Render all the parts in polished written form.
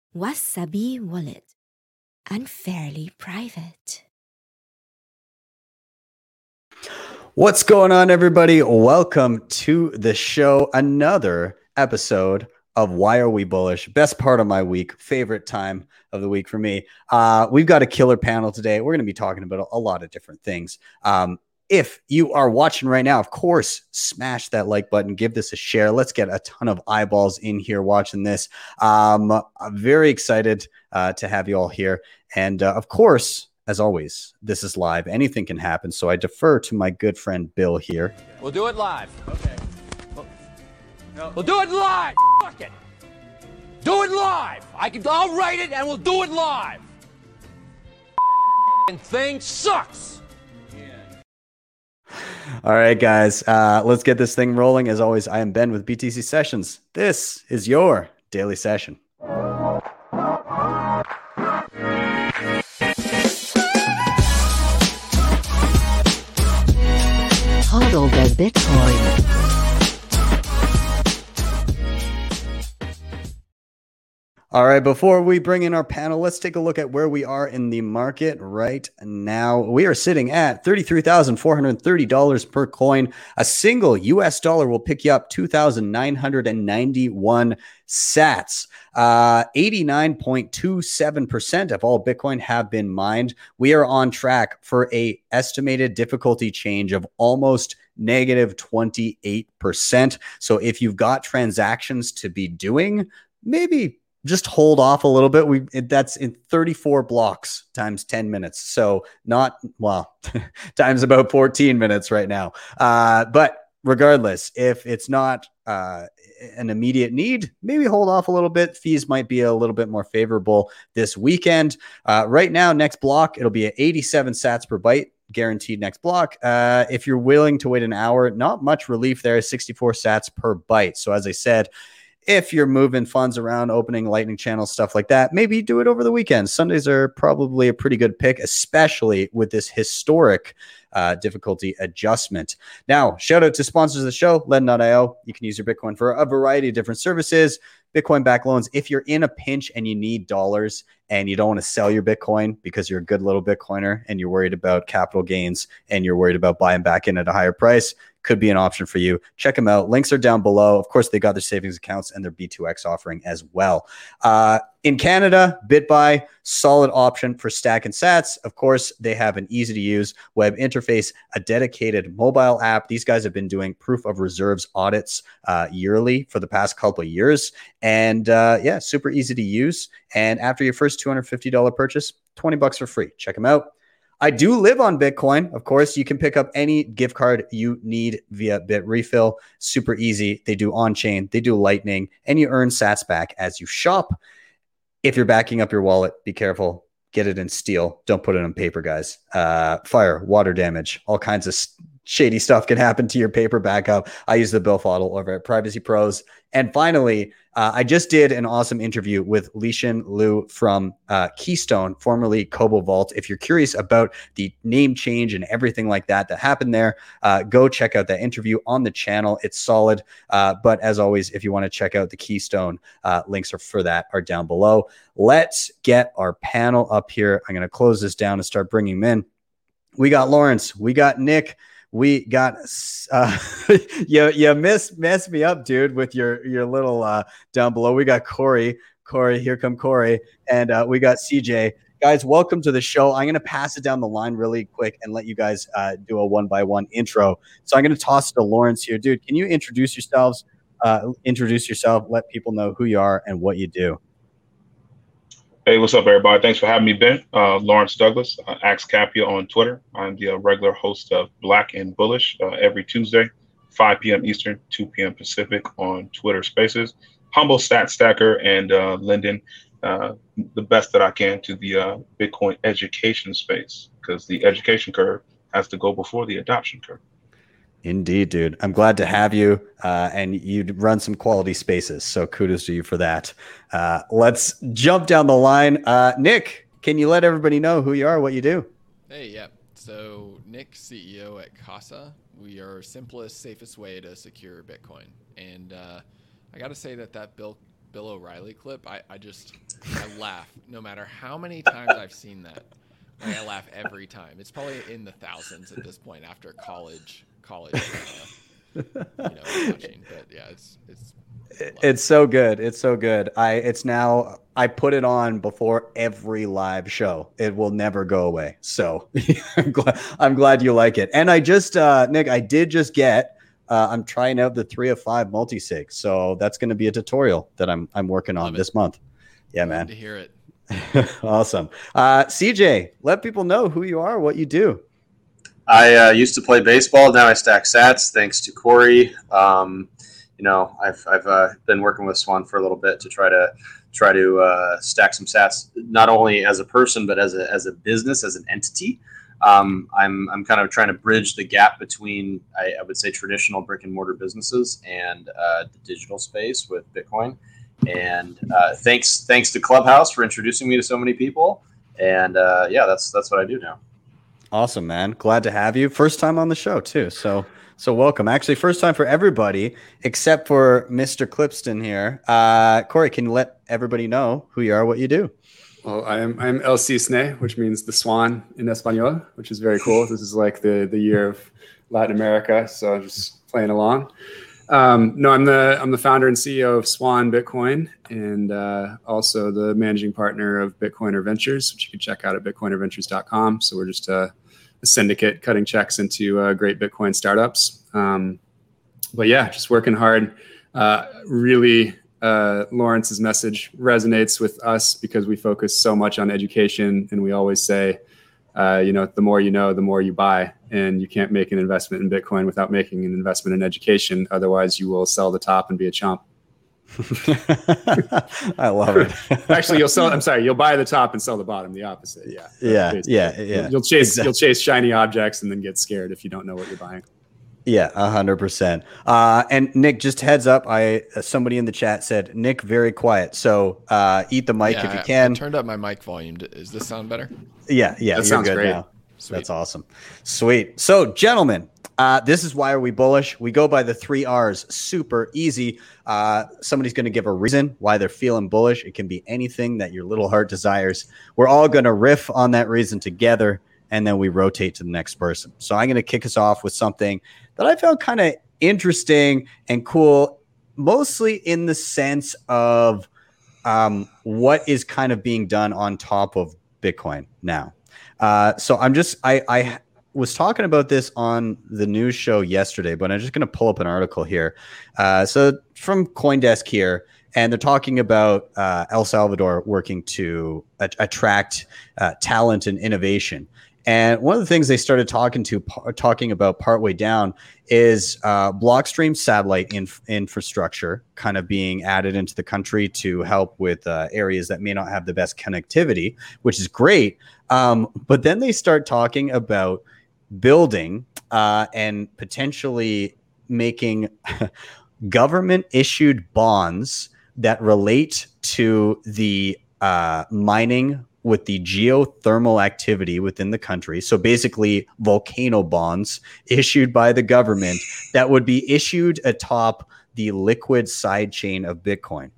Wasabi Wallet. Unfairly private. What's going on, everybody? Welcome to the show. Another episode of Why Are We Bullish? Best part of my week, favorite time of the week for me. We've got a killer panel today. We're going to be talking about a lot of different things. If you are watching right now, of course, smash that like button, give this a share. Let's get a ton of eyeballs in here watching this. I'm very excited to have you all here. And of course, as always, this is live. Anything can happen, so I defer to my good friend Bill here. We'll do it live. Okay. We'll do it live. Fuck it. Do it live. I'll write it and we'll do it live. And thing sucks. All right, guys, let's get this thing rolling. As always, I am Ben with BTC Sessions. This is your daily session. Hodl the Bitcoin. All right, before we bring in our panel, let's take a look at where we are in the market right now. We are sitting at $33,430 per coin. A single US dollar will pick you up 2,991 sats. 89.27% of all Bitcoin have been mined. We are on track for a estimated difficulty change of almost negative 28%. So if you've got transactions to be doing, maybe just hold off a little bit. That's in 34 blocks times 10 minutes. So times about 14 minutes right now. But regardless, if it's not an immediate need, maybe hold off a little bit. Fees might be a little bit more favorable this weekend. Right now, next block, it'll be at 87 sats per byte. Guaranteed next block. If you're willing to wait an hour, not much relief there, 64 sats per byte. So as I said, if you're moving funds around, opening Lightning channels, stuff like that, maybe do it over the weekend. Sundays are probably a pretty good pick, especially with this historic difficulty adjustment. Now, shout out to sponsors of the show, Ledn.io. You can use your Bitcoin for a variety of different services. Bitcoin back loans. If you're in a pinch and you need dollars and you don't want to sell your Bitcoin because you're a good little Bitcoiner and you're worried about capital gains and you're worried about buying back in at a higher price, could be an option for you. Check them out. Links are down below. Of course, they got their savings accounts and their B2X offering as well. In Canada, BitBuy, solid option for stacking sats. Of course, they have an easy to use web interface, a dedicated mobile app. These guys have been doing proof of reserves audits yearly for the past couple of years. And super easy to use. And after your first $250 purchase, $20 for free. Check them out. I do live on Bitcoin. Of course, you can pick up any gift card you need via Bitrefill. Super easy. They do on-chain, they do Lightning, and you earn sats back as you shop. If you're backing up your wallet, be careful. Get it in steel. Don't put it on paper, guys. Fire, water damage, all kinds of shady stuff can happen to your paper backup. I use the Bill Fodl over at Privacy Pros. And finally, I just did an awesome interview with Lishan Liu from Keystone, formerly Cobo Vault. If you're curious about the name change and everything like that happened there, go check out that interview on the channel. It's solid. But as always, if you want to check out the Keystone, links for that are down below. Let's get our panel up here. I'm going to close this down and start bringing them in. We got Lawrence. We got Nick. We got you messed me up, dude, with your little down below. We got Corey, here come Corey, and we got CJ. Guys, welcome to the show. I'm going to pass it down the line really quick and let you guys do a one-by-one intro. So I'm going to toss it to Lawrence here. Dude, can you introduce yourself, let people know who you are and what you do. Hey, what's up, everybody? Thanks for having me, Ben. Lawrence Douglas, Axe Capia on Twitter. I'm the regular host of Black and Bullish every Tuesday, 5 p.m. Eastern, 2 p.m. Pacific on Twitter Spaces. Humble stat stacker and lending the best that I can to the Bitcoin education space, because the education curve has to go before the adoption curve. Indeed, dude. I'm glad to have you, and you run some quality spaces, so kudos to you for that. Let's jump down the line. Nick, can you let everybody know who you are, what you do? Hey, yeah. So Nick, CEO at Casa. We are simplest, safest way to secure Bitcoin. And I got to say that Bill O'Reilly clip, I laugh no matter how many times I've seen that. Like, I laugh every time. It's probably in the thousands at this point after college, watching. But yeah, it's so good. It's so good. I put it on before every live show. It will never go away. So I'm glad you like it. And I just, Nick, I did just get, I'm trying out the 3 of 5 multi-sig. So that's going to be a tutorial that I'm working on this month. Yeah, man. Love to hear it. Awesome. CJ, let people know who you are, what you do. I used to play baseball. Now I stack sats. Thanks to Corey. I've been working with Swan for a little bit to try to stack some sats, not only as a person but as a business, as an entity. I'm kind of trying to bridge the gap between I would say traditional brick and mortar businesses and the digital space with Bitcoin. And thanks to Clubhouse for introducing me to so many people. And that's what I do now. Awesome, man. Glad to have you. First time on the show too. So welcome. Actually, first time for everybody except for Mr. Clipston here. Corey, can you let everybody know who you are, what you do? Well, I'm El Cisne, which means the swan in Espanol, which is very cool. This is like the year of Latin America, so I'm just playing along. No, I'm the founder and CEO of Swan Bitcoin, and also the managing partner of Bitcoiner Ventures, which you can check out at bitcoinerventures.com. So we're just a syndicate cutting checks into great Bitcoin startups. But yeah, just working hard. Really, Lawrence's message resonates with us because we focus so much on education, and we always say, the more you know, the more you buy. And you can't make an investment in Bitcoin without making an investment in education. Otherwise, you will sell the top and be a chump. I love it. Actually, you'll buy the top and sell the bottom. The opposite. Yeah. You'll chase shiny objects and then get scared if you don't know what you're buying. Yeah, 100%. And Nick, just heads up, somebody in the chat said, Nick, very quiet. So eat the mic if you can. I turned up my mic volume. Does this sound better? Yeah. That sounds good great. Now. That's awesome. Sweet. So, gentlemen, this is Why Are We Bullish? We go by the 3 R's. Super easy. Somebody's going to give a reason why they're feeling bullish. It can be anything that your little heart desires. We're all going to riff on that reason together, and then we rotate to the next person. So I'm going to kick us off with something that I found kind of interesting and cool, mostly in the sense of what is kind of being done on top of Bitcoin now. So I was talking about this on the news show yesterday, but I'm just going to pull up an article here. So from CoinDesk here, and they're talking about El Salvador working to attract talent and innovation. And one of the things they started talking about partway down is Blockstream satellite infrastructure kind of being added into the country to help with areas that may not have the best connectivity, which is great. But then they start talking about building and potentially making government issued bonds that relate to the mining with the geothermal activity within the country. So basically volcano bonds issued by the government that would be issued atop the liquid sidechain of Bitcoin.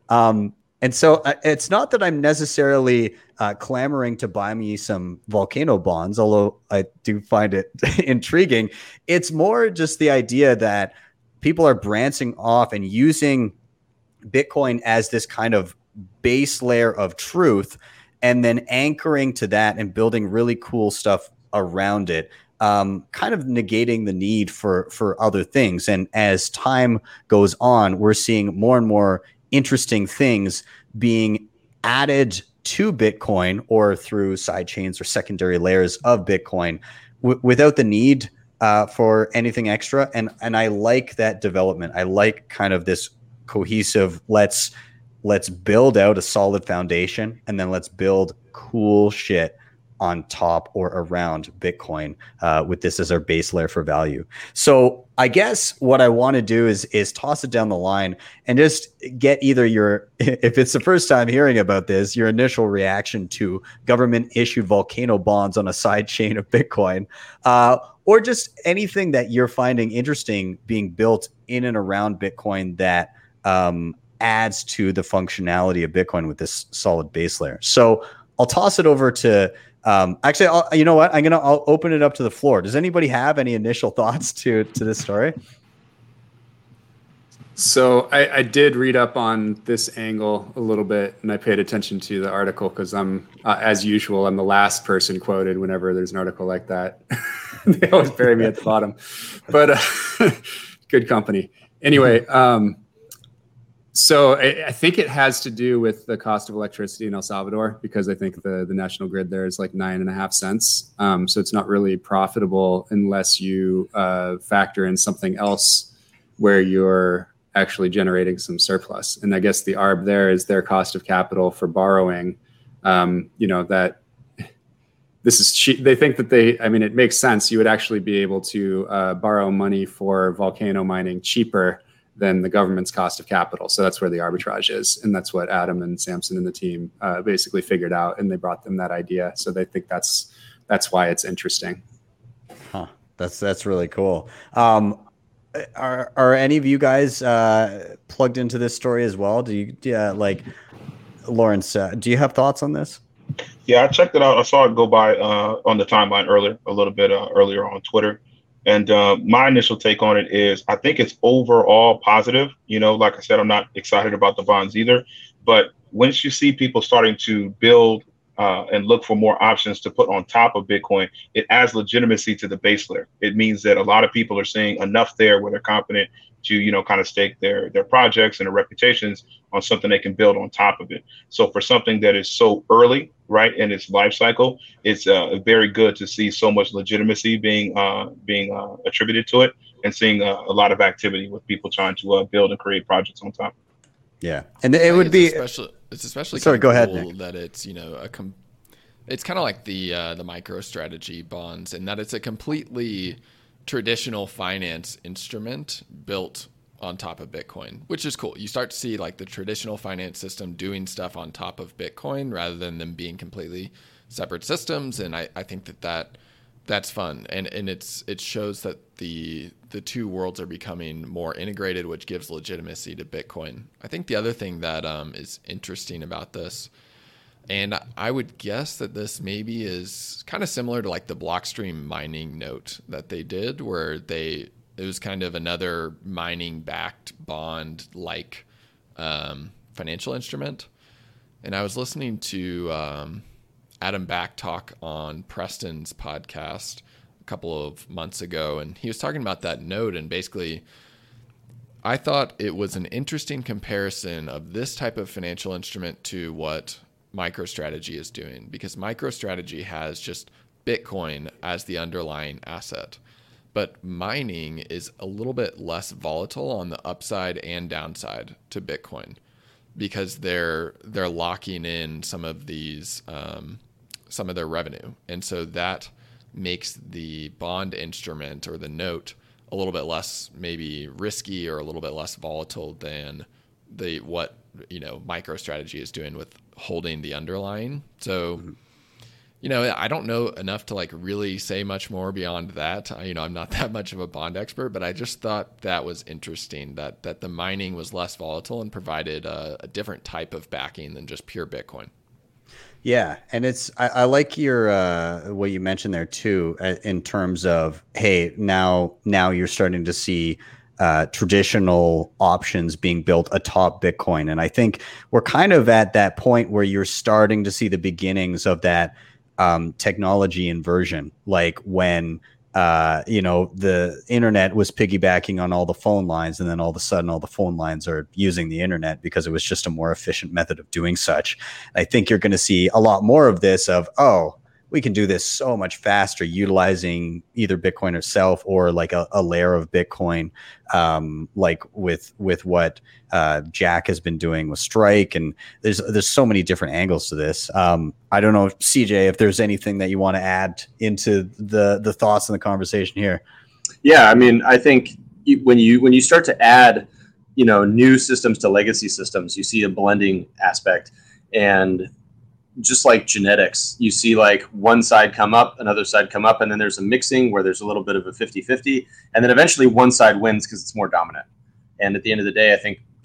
And so it's not that I'm necessarily clamoring to buy me some volcano bonds, although I do find it intriguing. It's more just the idea that people are branching off and using Bitcoin as this kind of base layer of truth, and then anchoring to that and building really cool stuff around it, kind of negating the need for other things. And as time goes on, we're seeing more and more interesting things being added to Bitcoin or through side chains or secondary layers of Bitcoin without the need for anything extra. And I like that development. I like kind of this cohesive, let's build out a solid foundation, and then let's build cool shit on top or around Bitcoin with this as our base layer for value. So I guess what I want to do is toss it down the line and just get either if it's the first time hearing about this, your initial reaction to government issued volcano bonds on a side chain of Bitcoin, or just anything that you're finding interesting being built in and around Bitcoin that adds to the functionality of Bitcoin with this solid base layer. So I'll toss it over to you know what? I'll open it up to the floor. Does anybody have any initial thoughts to this story? So I did read up on this angle a little bit, and I paid attention to the article because I'm, as usual, I'm the last person quoted whenever there's an article like that. They always bury me at the bottom, but good company. Anyway, so I think it has to do with the cost of electricity in El Salvador, because I think the national grid there is like 9.5 cents. So it's not really profitable unless you factor in something else where you're actually generating some surplus. And I guess the ARB there is their cost of capital for borrowing. That this is cheap. They think that it makes sense. You would actually be able to borrow money for volcano mining cheaper than the government's cost of capital. So that's where the arbitrage is. And that's what Adam and Samson and the team basically figured out. And they brought them that idea. So they think that's why it's interesting. Huh. That's really cool. Are any of you guys plugged into this story as well? Lawrence, do you have thoughts on this? Yeah, I checked it out. I saw it go by on the timeline earlier on Twitter. And my initial take on it is I think it's overall positive. Like I said, I'm not excited about the bonds either. But once you see people starting to build and look for more options to put on top of Bitcoin, it adds legitimacy to the base layer. It means that a lot of people are seeing enough there where they're confident to, kind of stake their projects and their reputations on something they can build on top of it. So for something that is so early, right, in its life cycle, it's very good to see so much legitimacy being attributed to it, and seeing a lot of activity with people trying to build and create projects on top. Yeah, and it would be it's especially sorry. Go ahead, cool Nick. that it's it's kind of like the MicroStrategy bonds, in that it's a completely traditional finance instrument built on top of Bitcoin, which is cool. You start to see like the traditional finance system doing stuff on top of Bitcoin rather than them being completely separate systems, and I think that's fun, and it shows that the two worlds are becoming more integrated, which gives legitimacy to Bitcoin. I think the other thing that is interesting about this, and I would guess that this maybe is kind of similar to like the Blockstream mining note that they did, where it was kind of another mining backed bond like financial instrument. And I was listening to Adam Back talk on Preston's podcast a couple of months ago, and he was talking about that note, and basically I thought it was an interesting comparison of this type of financial instrument to what MicroStrategy is doing, because MicroStrategy has just Bitcoin as the underlying asset, but mining is a little bit less volatile on the upside and downside to Bitcoin, because they're locking in some of these some of their revenue, and so that makes the bond instrument or the note a little bit less maybe risky or a little bit less volatile than what MicroStrategy is doing with holding the underlying. So I don't know enough to like really say much more beyond that. I'm not that much of a bond expert, but I just thought that was interesting that the mining was less volatile and provided a different type of backing than just pure Bitcoin. Yeah, and I like your what you mentioned there too, in terms of, hey, now you're starting to see traditional options being built atop Bitcoin, and I think we're kind of at that point where you're starting to see the beginnings of that technology inversion, like when the internet was piggybacking on all the phone lines, and then all of a sudden all the phone lines are using the internet because it was just a more efficient method of doing such. I think you're going to see a lot more of this of, we can do this so much faster utilizing either Bitcoin itself or like a layer of Bitcoin, like with what Jack has been doing with Strike. And there's so many different angles to this. I don't know, CJ, if there's anything that you want to add into the thoughts in the conversation here. Yeah, I mean, I think when you start to add, new systems to legacy systems, you see a blending aspect. And just like genetics, you see like one side come up, another side come up, and then there's a mixing where there's a little bit of a 50-50, and then eventually one side wins because it's more dominant. And at the end of the day, I think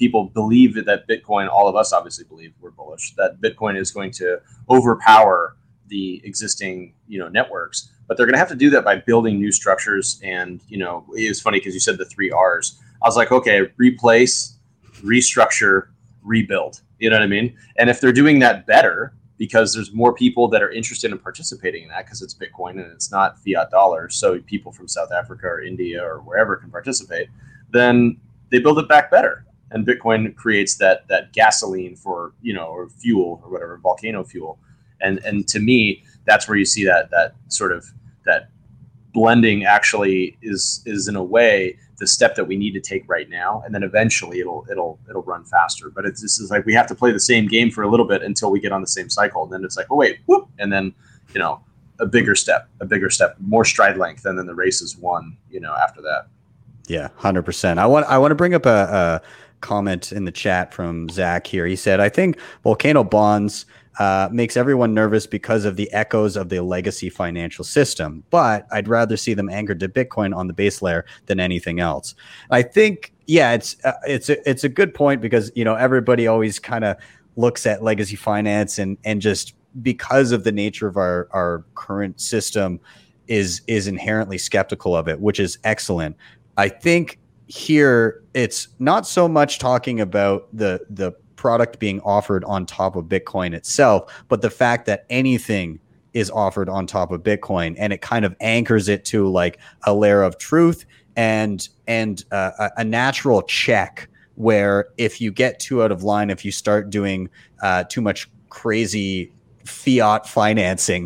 people believe that Bitcoin, all of us obviously believe, we're bullish, that Bitcoin is going to overpower the existing, networks, but they're going to have to do that by building new structures. And, it was funny because you said the 3 R's. I was like, okay, replace, restructure, rebuild. You know what I mean? And if they're doing that better, because there's more people that are interested in participating in that because it's Bitcoin and it's not fiat dollars, so people from South Africa or India or wherever can participate, then they build it back better. And Bitcoin creates that gasoline for, or fuel or whatever, volcano fuel. And to me, that's where you see that sort of that blending actually is in a way the step that we need to take right now, and then eventually it'll run faster. But this is like we have to play the same game for a little bit until we get on the same cycle. And then it's like, oh wait, whoop, and then a bigger step, more stride length, and then the race is won. After that. Yeah, 100%. I want to bring up a comment in the chat from Zach here. He said, I think Volcano Bonds makes everyone nervous because of the echoes of the legacy financial system, but I'd rather see them anchored to Bitcoin on the base layer than anything else. I think, yeah, it's a good point because, everybody always kind of looks at legacy finance and just because of the nature of our current system is inherently skeptical of it, which is excellent. I think here it's not so much talking about the product being offered on top of Bitcoin itself, but the fact that anything is offered on top of Bitcoin, and it kind of anchors it to like a layer of truth and a natural check where if you get too out of line, if you start doing too much crazy fiat financing,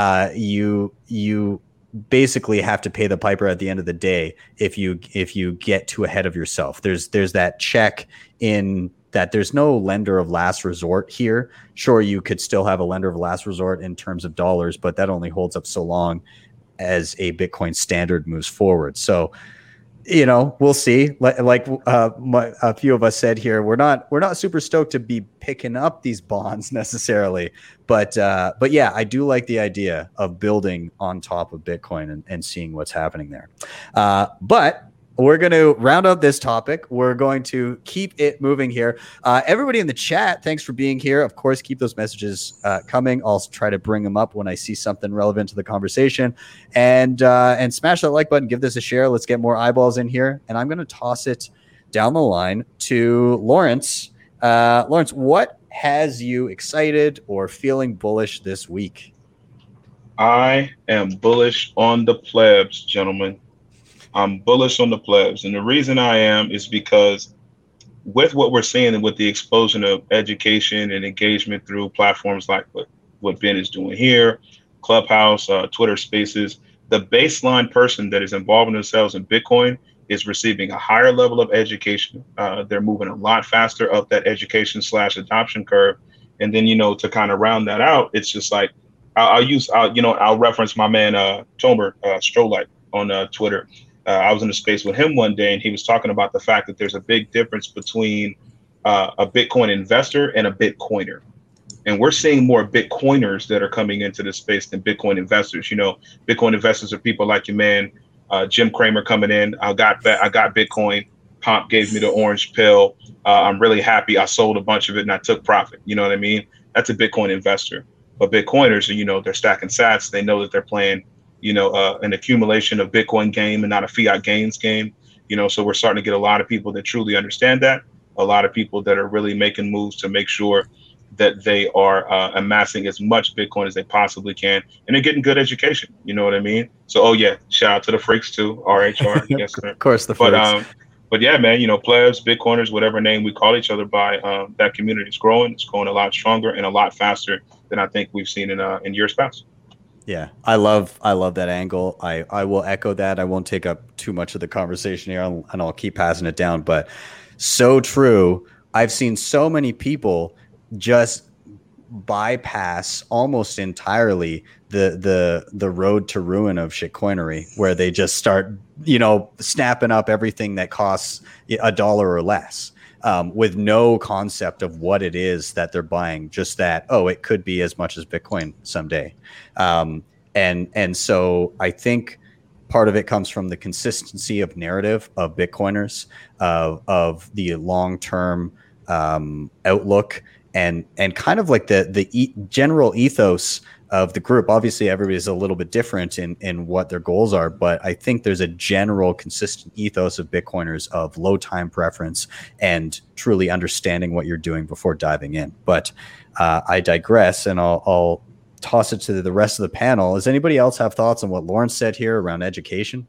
you basically have to pay the piper at the end of the day if you get too ahead of yourself. There's that check in that there's no lender of last resort here. Sure, you could still have a lender of last resort in terms of dollars, but that only holds up so long as a Bitcoin standard moves forward. So, we'll see. Like a few of us said here, we're not super stoked to be picking up these bonds necessarily, but yeah, I do like the idea of building on top of Bitcoin and seeing what's happening there. But we're going to round up this topic. We're going to keep it moving here. Everybody in the chat, thanks for being here. Of course, keep those messages coming. I'll try to bring them up when I see something relevant to the conversation. And smash that like button. Give this a share. Let's get more eyeballs in here. And I'm going to toss it down the line to Lawrence. Lawrence, what has you excited or feeling bullish this week? I am bullish on the plebs, gentlemen. I'm bullish on the plebs. And the reason I am is because with what we're seeing and with the explosion of education and engagement through platforms like what Ben is doing here, Clubhouse, Twitter Spaces, the baseline person that is involving themselves in Bitcoin is receiving a higher level of education. They're moving a lot faster up that education / adoption curve. And then, to kind of round that out, it's just like, I'll reference my man, Tomer Strolight on Twitter. I was in a space with him one day, and he was talking about the fact that there's a big difference between a Bitcoin investor and a Bitcoiner. And we're seeing more Bitcoiners that are coming into this space than Bitcoin investors. Bitcoin investors are people like your man, Jim Cramer coming in. I got Bitcoin. Pomp gave me the orange pill. I'm really happy. I sold a bunch of it and I took profit. You know what I mean? That's a Bitcoin investor. But Bitcoiners are, they're stacking sats. They know that they're playing an accumulation of Bitcoin game and not a fiat gains game, so we're starting to get a lot of people that truly understand that, a lot of people that are really making moves to make sure that they are amassing as much Bitcoin as they possibly can, and they're getting good education. You know what I mean? So, shout out to the freaks too, RHR. Yes, sir. Of course, the freaks. But yeah, man, plebs, Bitcoiners, whatever name we call each other by, that community is growing. It's growing a lot stronger and a lot faster than I think we've seen in years past. Yeah, I love that angle. I will echo that. I won't take up too much of the conversation here, and I'll keep passing it down. But so true. I've seen so many people just bypass almost entirely the road to ruin of shitcoinery, where they just start, snapping up everything that costs $1 or less. With no concept of what it is that they're buying, just that, it could be as much as Bitcoin someday. And so I think part of it comes from the consistency of narrative of Bitcoiners, of the long-term outlook, and kind of like the general ethos of the group. Obviously, everybody's a little bit different in what their goals are, but I think there's a general consistent ethos of Bitcoiners of low time preference and truly understanding what you're doing before diving in. But I digress, and I'll toss it to the rest of the panel. Does anybody else have thoughts on what Lawrence said here around education?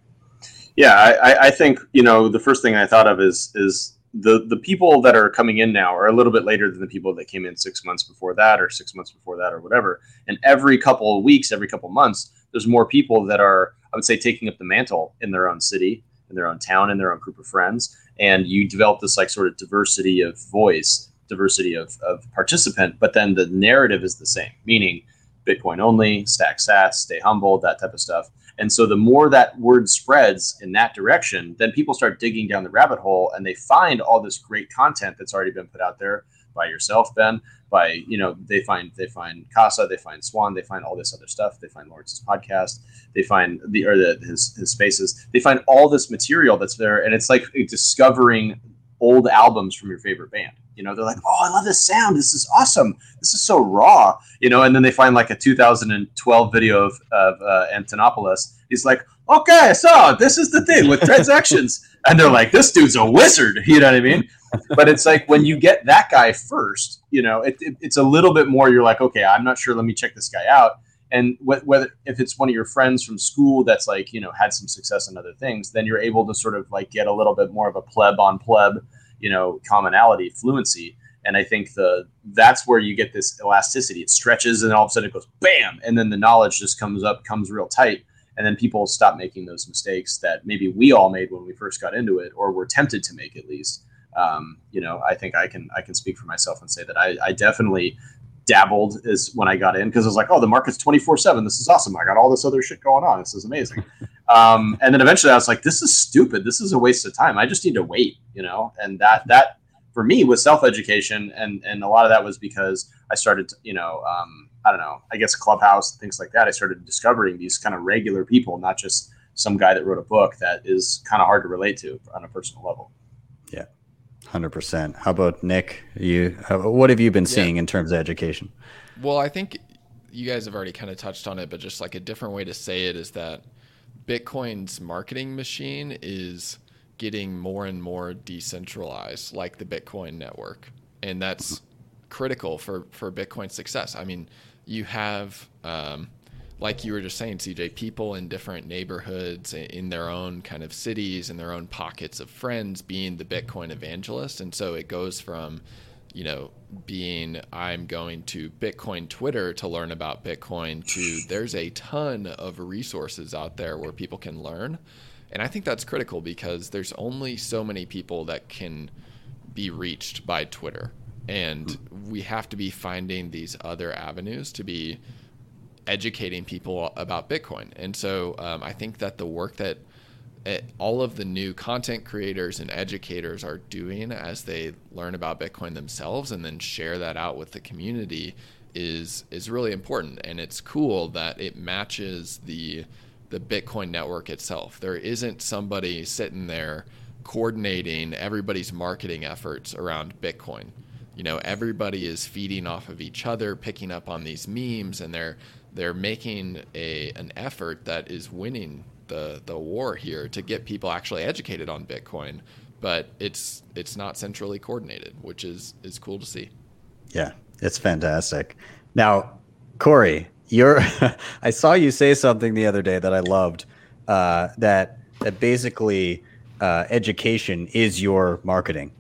Yeah, I think, the first thing I thought of is the people that are coming in now are a little bit later than the people that came in 6 months before that, or 6 months before that, or whatever. And every couple of weeks, every couple of months, there's more people that are, I would say, taking up the mantle in their own city, in their own town, in their own group of friends. And you develop this like sort of diversity of voice, diversity of participant, but then the narrative is the same, meaning Bitcoin only, stack sats, stay humble, that type of stuff. And so the more that word spreads in that direction, then people start digging down the rabbit hole, and they find all this great content that's already been put out there by yourself, Ben, by, they find Casa, they find Swan, they find all this other stuff. They find Lawrence's podcast, they find his spaces, they find all this material that's there. And it's like discovering old albums from your favorite band. They're like, oh, I love this sound. This is awesome. This is so raw, and then they find like a 2012 video of Antonopoulos. He's like, okay, so this is the thing with transactions. And they're like, this dude's a wizard. You know what I mean? But it's like when you get that guy first, it's a little bit more, you're like, okay, I'm not sure. Let me check this guy out. And whether if it's one of your friends from school that's like, had some success in other things, then you're able to sort of like get a little bit more of a pleb on pleb, commonality, fluency. And I think that's where you get this elasticity. It stretches and all of a sudden it goes bam. And then the knowledge just comes real tight. And then people stop making those mistakes that maybe we all made when we first got into it, or were tempted to make at least. I think I can speak for myself and say that I definitely dabbled is when I got in, because I was like, oh, the market's 24/7. This is awesome. I got all this other shit going on. This is amazing. And then eventually I was like, this is stupid. This is a waste of time. I just need to wait, and that for me was self-education. And a lot of that was because I started, I don't know, I guess Clubhouse, things like that. I started discovering these kind of regular people, not just some guy that wrote a book that is kind of hard to relate to on a personal level. Yeah. 100%. How about Nick? What have you been seeing in terms of education? Well, I think you guys have already kind of touched on it, but just like a different way to say it is that Bitcoin's marketing machine is getting more and more decentralized, like the Bitcoin network. And that's critical for Bitcoin's success. I mean, you have, like you were just saying, CJ, people in different neighborhoods, in their own kind of cities, in their own pockets of friends, being the Bitcoin evangelist. And so it goes from, being, I'm going to Bitcoin Twitter to learn about Bitcoin, to there's a ton of resources out there where people can learn. And I think that's critical because there's only so many people that can be reached by Twitter. And we have to be finding these other avenues to be educating people about Bitcoin. And so I think that the work that all of the new content creators and educators are doing as they learn about Bitcoin themselves and then share that out with the community is really important. And it's cool that it matches the Bitcoin network itself. There isn't somebody sitting there coordinating everybody's marketing efforts around Bitcoin. Everybody is feeding off of each other, picking up on these memes, and they're making an effort that is winning the war here to get people actually educated on Bitcoin. But it's not centrally coordinated, which is cool to see. Yeah, it's fantastic. Now, Corey, I saw you say something the other day that I loved, that basically education is your marketing.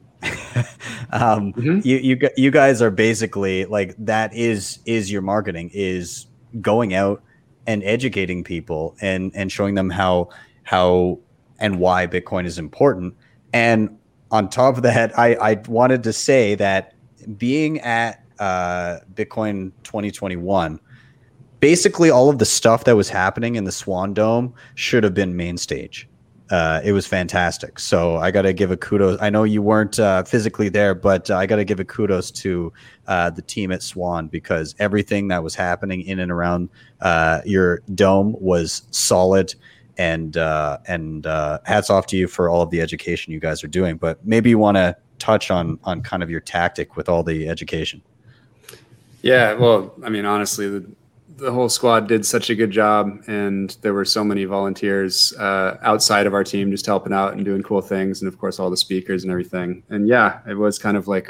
You guys are basically like, that is your marketing, is going out and educating people and showing them how and why Bitcoin is important. And on top of that, I wanted to say that being at Bitcoin 2021, basically all of the stuff that was happening in the Swan Dome should have been main stage. It was fantastic. So I got to give a kudos. I know you weren't physically there, but I got to give a kudos to the team at Swan, because everything that was happening in and around your dome was solid and hats off to you for all of the education you guys are doing. But maybe you want to touch on kind of your tactic with all the education. Yeah, well, I mean, honestly, the whole squad did such a good job, and there were so many volunteers outside of our team just helping out and doing cool things, and of course all the speakers and everything. And yeah, it was kind of like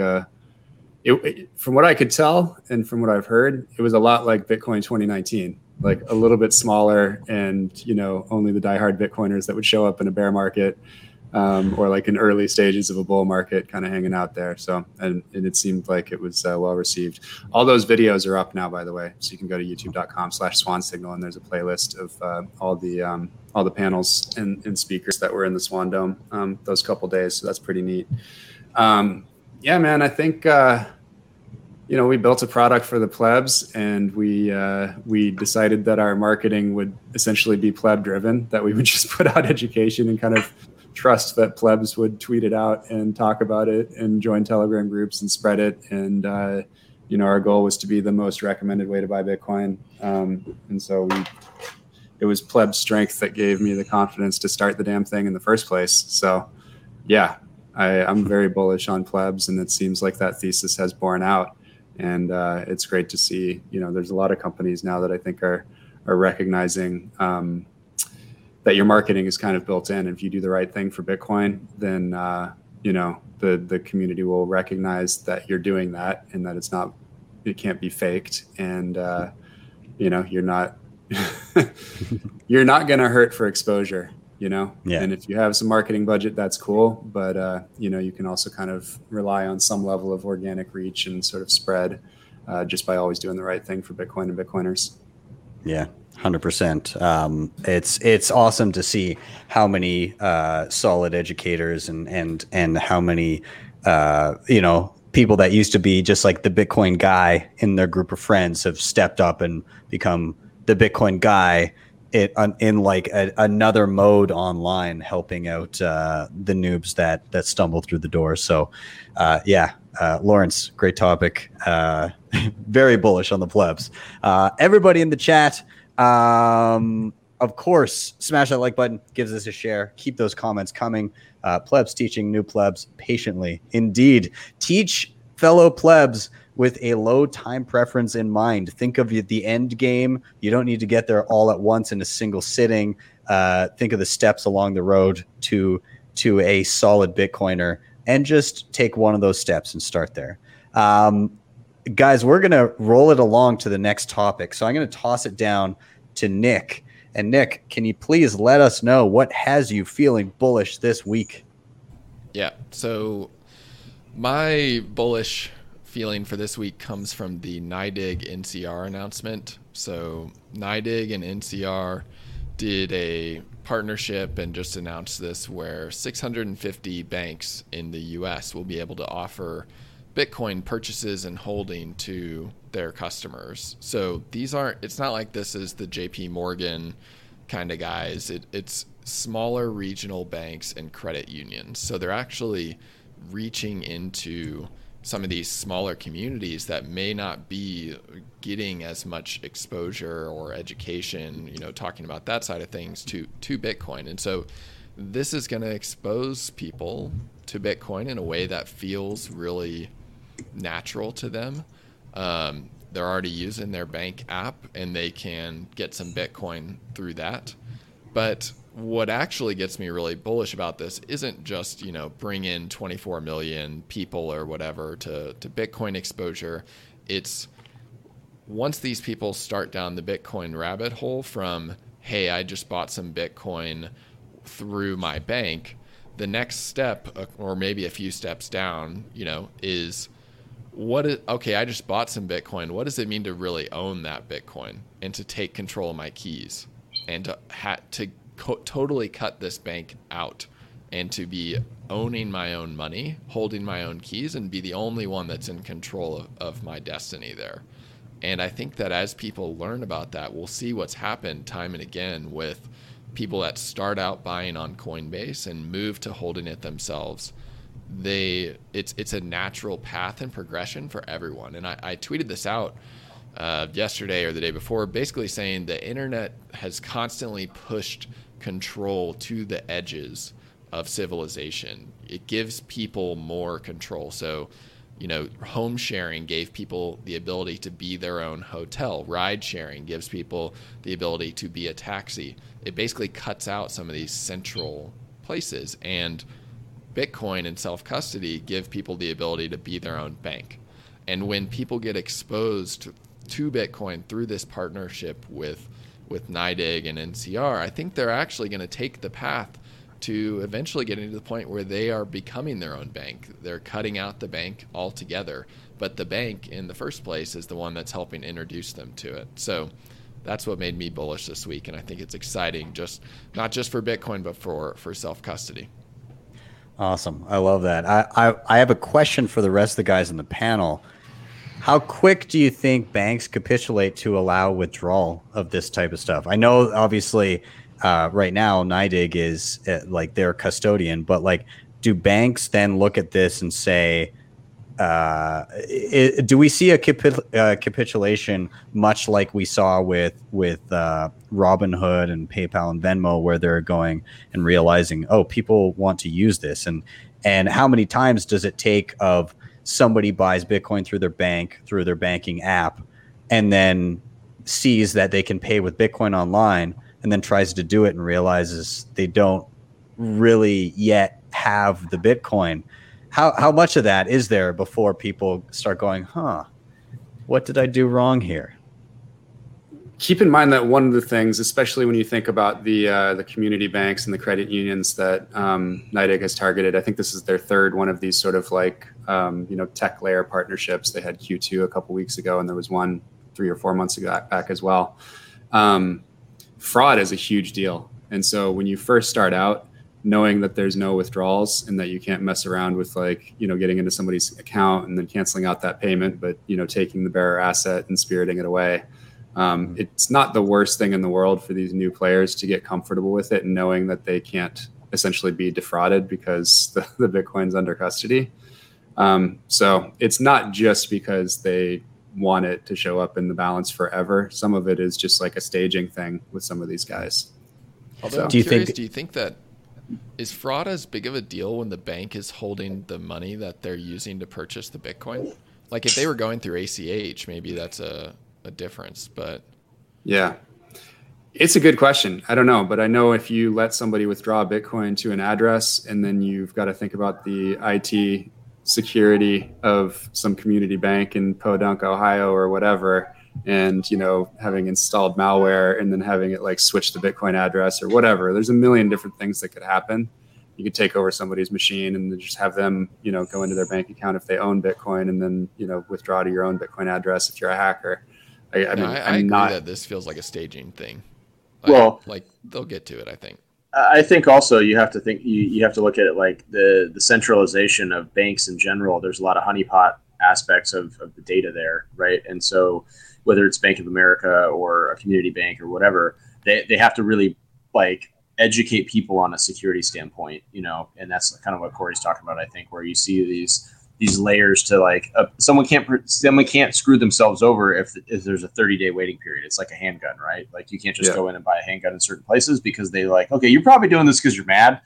from what I could tell and from what I've heard, it was a lot like Bitcoin 2019, like a little bit smaller, and only the diehard Bitcoiners that would show up in a bear market or like in early stages of a bull market kind of hanging out there. So, and it seemed like it was well received. All those videos are up now, by the way. So you can go to youtube.com/SwanSignal, and there's a playlist of all the panels and speakers that were in the Swan Dome those couple days. So that's pretty neat. Yeah, man, I think, we built a product for the plebs, and we decided that our marketing would essentially be pleb driven, that we would just put out education and kind of trust that plebs would tweet it out and talk about it and join Telegram groups and spread it. And, our goal was to be the most recommended way to buy Bitcoin. And so it was pleb strength that gave me the confidence to start the damn thing in the first place. So yeah, I'm very bullish on plebs, and it seems like that thesis has borne out. And it's great to see, there's a lot of companies now that I think are recognizing that your marketing is kind of built in. If you do the right thing for Bitcoin, then, the community will recognize that you're doing that, and that it can't be faked. And, you're not, you're not going to hurt for exposure, Yeah. And if you have some marketing budget, that's cool. But, you can also kind of rely on some level of organic reach and sort of spread just by always doing the right thing for Bitcoin and Bitcoiners. Yeah. 100%. It's awesome to see how many solid educators and how many people that used to be just like the Bitcoin guy in their group of friends have stepped up and become the Bitcoin guy in like another mode online, helping out the noobs that stumble through the door. So Lawrence, great topic. Very bullish on the plebs. Everybody in the chat, of course, smash that like button, gives us a share. Keep those comments coming. Plebs teaching new plebs patiently. Indeed. Teach fellow plebs with a low time preference in mind. Think of the end game. You don't need to get there all at once in a single sitting. Think of the steps along the road to a solid Bitcoiner, and just take one of those steps and start there. Guys, we're going to roll it along to the next topic. So I'm going to toss it down to Nick. And Nick, can you please let us know what has you feeling bullish this week? Yeah. So my bullish feeling for this week comes from the NYDIG NCR announcement. So NYDIG and NCR did a partnership and just announced this, where 650 banks in the US will be able to offer Bitcoin purchases and holding to their customers. So it's not like this is the JP Morgan kind of guys. It's smaller regional banks and credit unions. So they're actually reaching into some of these smaller communities that may not be getting as much exposure or education, talking about that side of things to Bitcoin. And so this is going to expose people to Bitcoin in a way that feels really natural to them. They're already using their bank app, and they can get some Bitcoin through that. But what actually gets me really bullish about this isn't just, bring in 24 million people or whatever to Bitcoin exposure. It's once these people start down the Bitcoin rabbit hole from, hey, I just bought some Bitcoin through my bank, the next step, or maybe a few steps down, is okay, I just bought some Bitcoin. What does it mean to really own that Bitcoin and to take control of my keys and to totally cut this bank out and to be owning my own money, holding my own keys, and be the only one that's in control of my destiny there. And I think that as people learn about that, we'll see what's happened time and again with people that start out buying on Coinbase and move to holding it themselves. It's a natural path and progression for everyone. And I tweeted this out yesterday or the day before, basically saying the internet has constantly pushed control to the edges of civilization. It gives people more control. So, home sharing gave people the ability to be their own hotel. Ride sharing gives people the ability to be a taxi. It basically cuts out some of these central places. And Bitcoin and self-custody give people the ability to be their own bank. And when people get exposed to Bitcoin through this partnership with NYDIG and NCR, I think they're actually going to take the path to eventually getting to the point where they are becoming their own bank. They're cutting out the bank altogether, but the bank in the first place is the one that's helping introduce them to it. So that's what made me bullish this week, and I think it's exciting, not just for Bitcoin, but for self-custody. Awesome. I love that. I have a question for the rest of the guys on the panel. How quick do you think banks capitulate to allow withdrawal of this type of stuff? I know, obviously, right now, NYDIG is like their custodian, but like, do banks then look at this and say, do we see a capitulation much like we saw with Robinhood and PayPal and Venmo, where they're going and realizing, oh, people want to use this, and how many times does it take of somebody buys Bitcoin through their banking app, and then sees that they can pay with Bitcoin online, and then tries to do it and realizes they don't really yet have the Bitcoin? How much of that is there before people start going, what did I do wrong here? Keep in mind that one of the things, especially when you think about the community banks and the credit unions that NYDIG has targeted, I think this is their third one of these sort of like tech layer partnerships. They had Q2 a couple weeks ago, and there was one 3 or 4 months ago back as well. Fraud is a huge deal, and so when you first start out, knowing that there's no withdrawals and that you can't mess around with getting into somebody's account and then canceling out that payment, but taking the bearer asset and spiriting it away. It's not the worst thing in the world for these new players to get comfortable with it and knowing that they can't essentially be defrauded because the Bitcoin's under custody. So it's not just because they want it to show up in the balance forever. Some of it is just like a staging thing with some of these guys. Although do you think that is fraud as big of a deal when the bank is holding the money that they're using to purchase the Bitcoin? Like if they were going through ACH, maybe that's a difference, but yeah, it's a good question. I don't know, but I know if you let somebody withdraw Bitcoin to an address, and then you've got to think about the IT security of some community bank in Podunk, Ohio or whatever, and having installed malware and then having it like switch the Bitcoin address or whatever. There's a million different things that could happen. You could take over somebody's machine and then just have them, go into their bank account if they own Bitcoin, and then, withdraw to your own Bitcoin address if you're a hacker. I agree that this feels like a staging thing. Like they'll get to it, I think. I think also you have to think you have to look at it like the centralization of banks in general. There's a lot of honeypot aspects of the data there, right? And so whether it's Bank of America or a community bank or whatever, they have to really like educate people on a security standpoint, and that's kind of what Corey's talking about, I think, where you see these layers to like someone can't screw themselves over if there's a 30-day waiting period. It's like a handgun, right? Like you can't just go in and buy a handgun in certain places because they like, okay, you're probably doing this because you're mad.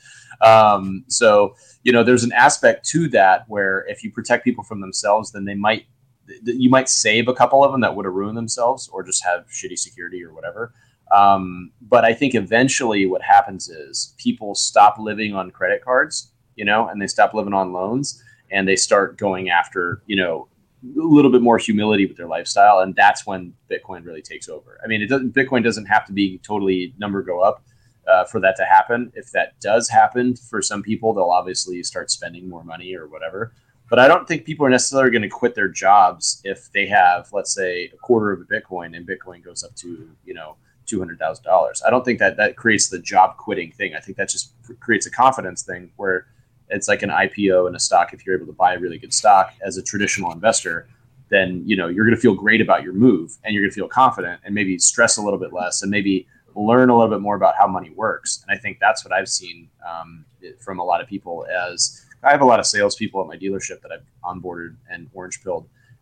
So there's an aspect to that where if you protect people from themselves, then you might save a couple of them that would have ruined themselves or just have shitty security or whatever. But I think eventually what happens is people stop living on credit cards, and they stop living on loans, and they start going after, a little bit more humility with their lifestyle. And that's when Bitcoin really takes over. I mean, Bitcoin doesn't have to be totally number go up for that to happen. If that does happen for some people, they'll obviously start spending more money or whatever. But I don't think people are necessarily going to quit their jobs if they have, let's say, a quarter of a Bitcoin and Bitcoin goes up to, $200,000. I don't think that creates the job quitting thing. I think that just creates a confidence thing where it's like an IPO in a stock. If you're able to buy a really good stock as a traditional investor, then, you're going to feel great about your move and you're going to feel confident and maybe stress a little bit less and maybe learn a little bit more about how money works. And I think that's what I've seen from a lot of people. As I have a lot of salespeople at my dealership that I've onboarded and orange pilled.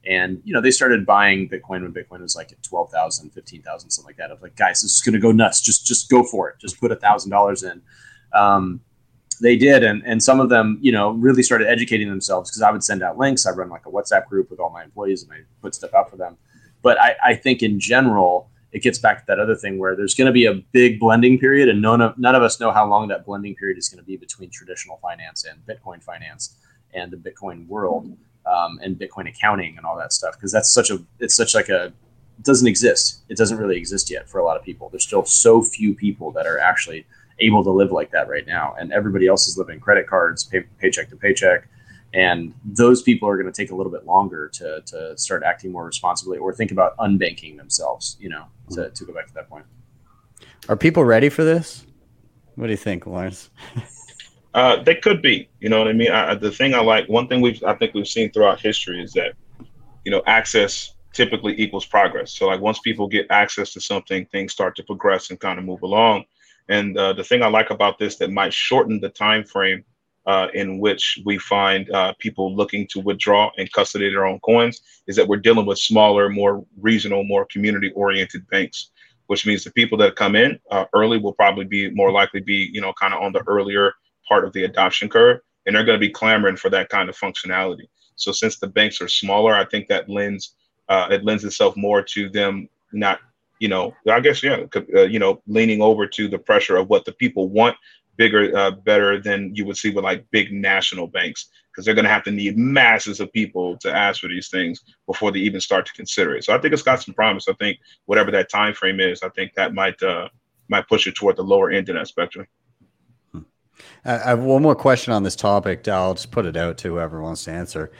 And, they started buying Bitcoin when Bitcoin was like at 12,000, 15,000, something like that. I was like, guys, this is going to go nuts. Just go for it. Just put $1,000 in. They did. And some of them, really started educating themselves, because I would send out links. I run like a WhatsApp group with all my employees, and I put stuff out for them. But I think in general, it gets back to that other thing where there's going to be a big blending period, and none of us know how long that blending period is going to be between traditional finance and Bitcoin finance and the Bitcoin world. And Bitcoin accounting and all that stuff, because it doesn't exist. It doesn't really exist yet for a lot of people. There's still so few people that are actually able to live like that right now, and everybody else is living credit cards, paycheck to paycheck, and those people are going to take a little bit longer to start acting more responsibly, or think about unbanking themselves. To go back to that point. Are people ready for this? What do you think, Lawrence? They could be, you know what I mean? The thing one thing I think we've seen throughout history is that, access typically equals progress. So like once people get access to something, things start to progress and kind of move along. And the thing I like about this that might shorten the time frame in which we find people looking to withdraw and custody their own coins is that we're dealing with smaller, more regional, more community-oriented banks, which means the people that come in early will probably be more likely be, kind of on the earlier part of the adoption curve, and they're going to be clamoring for that kind of functionality. So since the banks are smaller, I think that lends itself more to them not, leaning over to the pressure of what the people want bigger, better than you would see with like big national banks, because they're going to have to need masses of people to ask for these things before they even start to consider it. So I think it's got some promise. I think whatever that time frame is, I think that might push it toward the lower end of that spectrum. I have one more question on this topic. I'll just put it out to whoever wants to answer.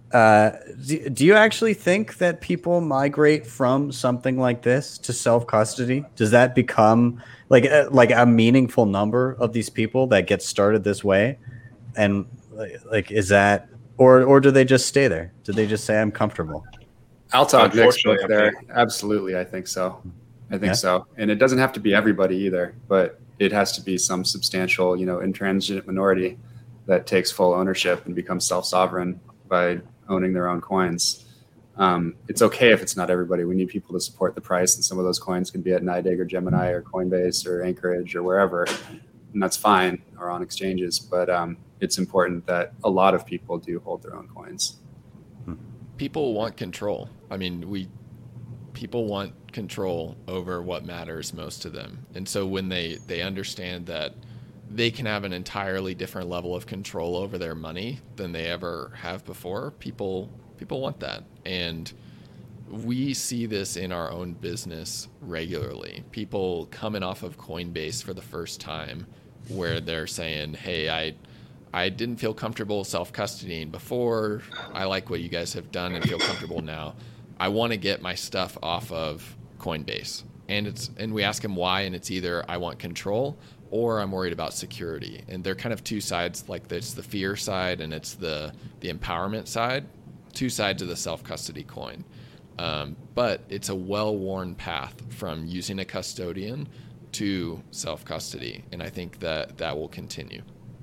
Do you actually think that people migrate from something like this to self-custody? Does that become like a meaningful number of these people that get started this way? And like, is that, or do they just stay there? Do they just say, I'm comfortable? I'll talk next book there. Absolutely. I think so. So. And it doesn't have to be everybody either, but it has to be some substantial, intransigent minority that takes full ownership and becomes self-sovereign by owning their own coins. It's okay if it's not everybody. We need people to support the price, and some of those coins can be at NYDIG or Gemini or Coinbase or Anchorage or wherever, and that's fine, or on exchanges. But it's important that a lot of people do hold their own coins. People want control. I mean, people want control over what matters most to them. And so when they understand that they can have an entirely different level of control over their money than they ever have before, people want that. And we see this in our own business regularly. People coming off of Coinbase for the first time, where they're saying, hey, I didn't feel comfortable self-custodying before. I like what you guys have done and feel comfortable now. I want to get my stuff off of Coinbase. And we ask them why, and it's either I want control or I'm worried about security. And they're kind of two sides, like it's the fear side and it's the empowerment side, two sides of the self-custody coin. But it's a well-worn path from using a custodian to self-custody. And I think that will continue.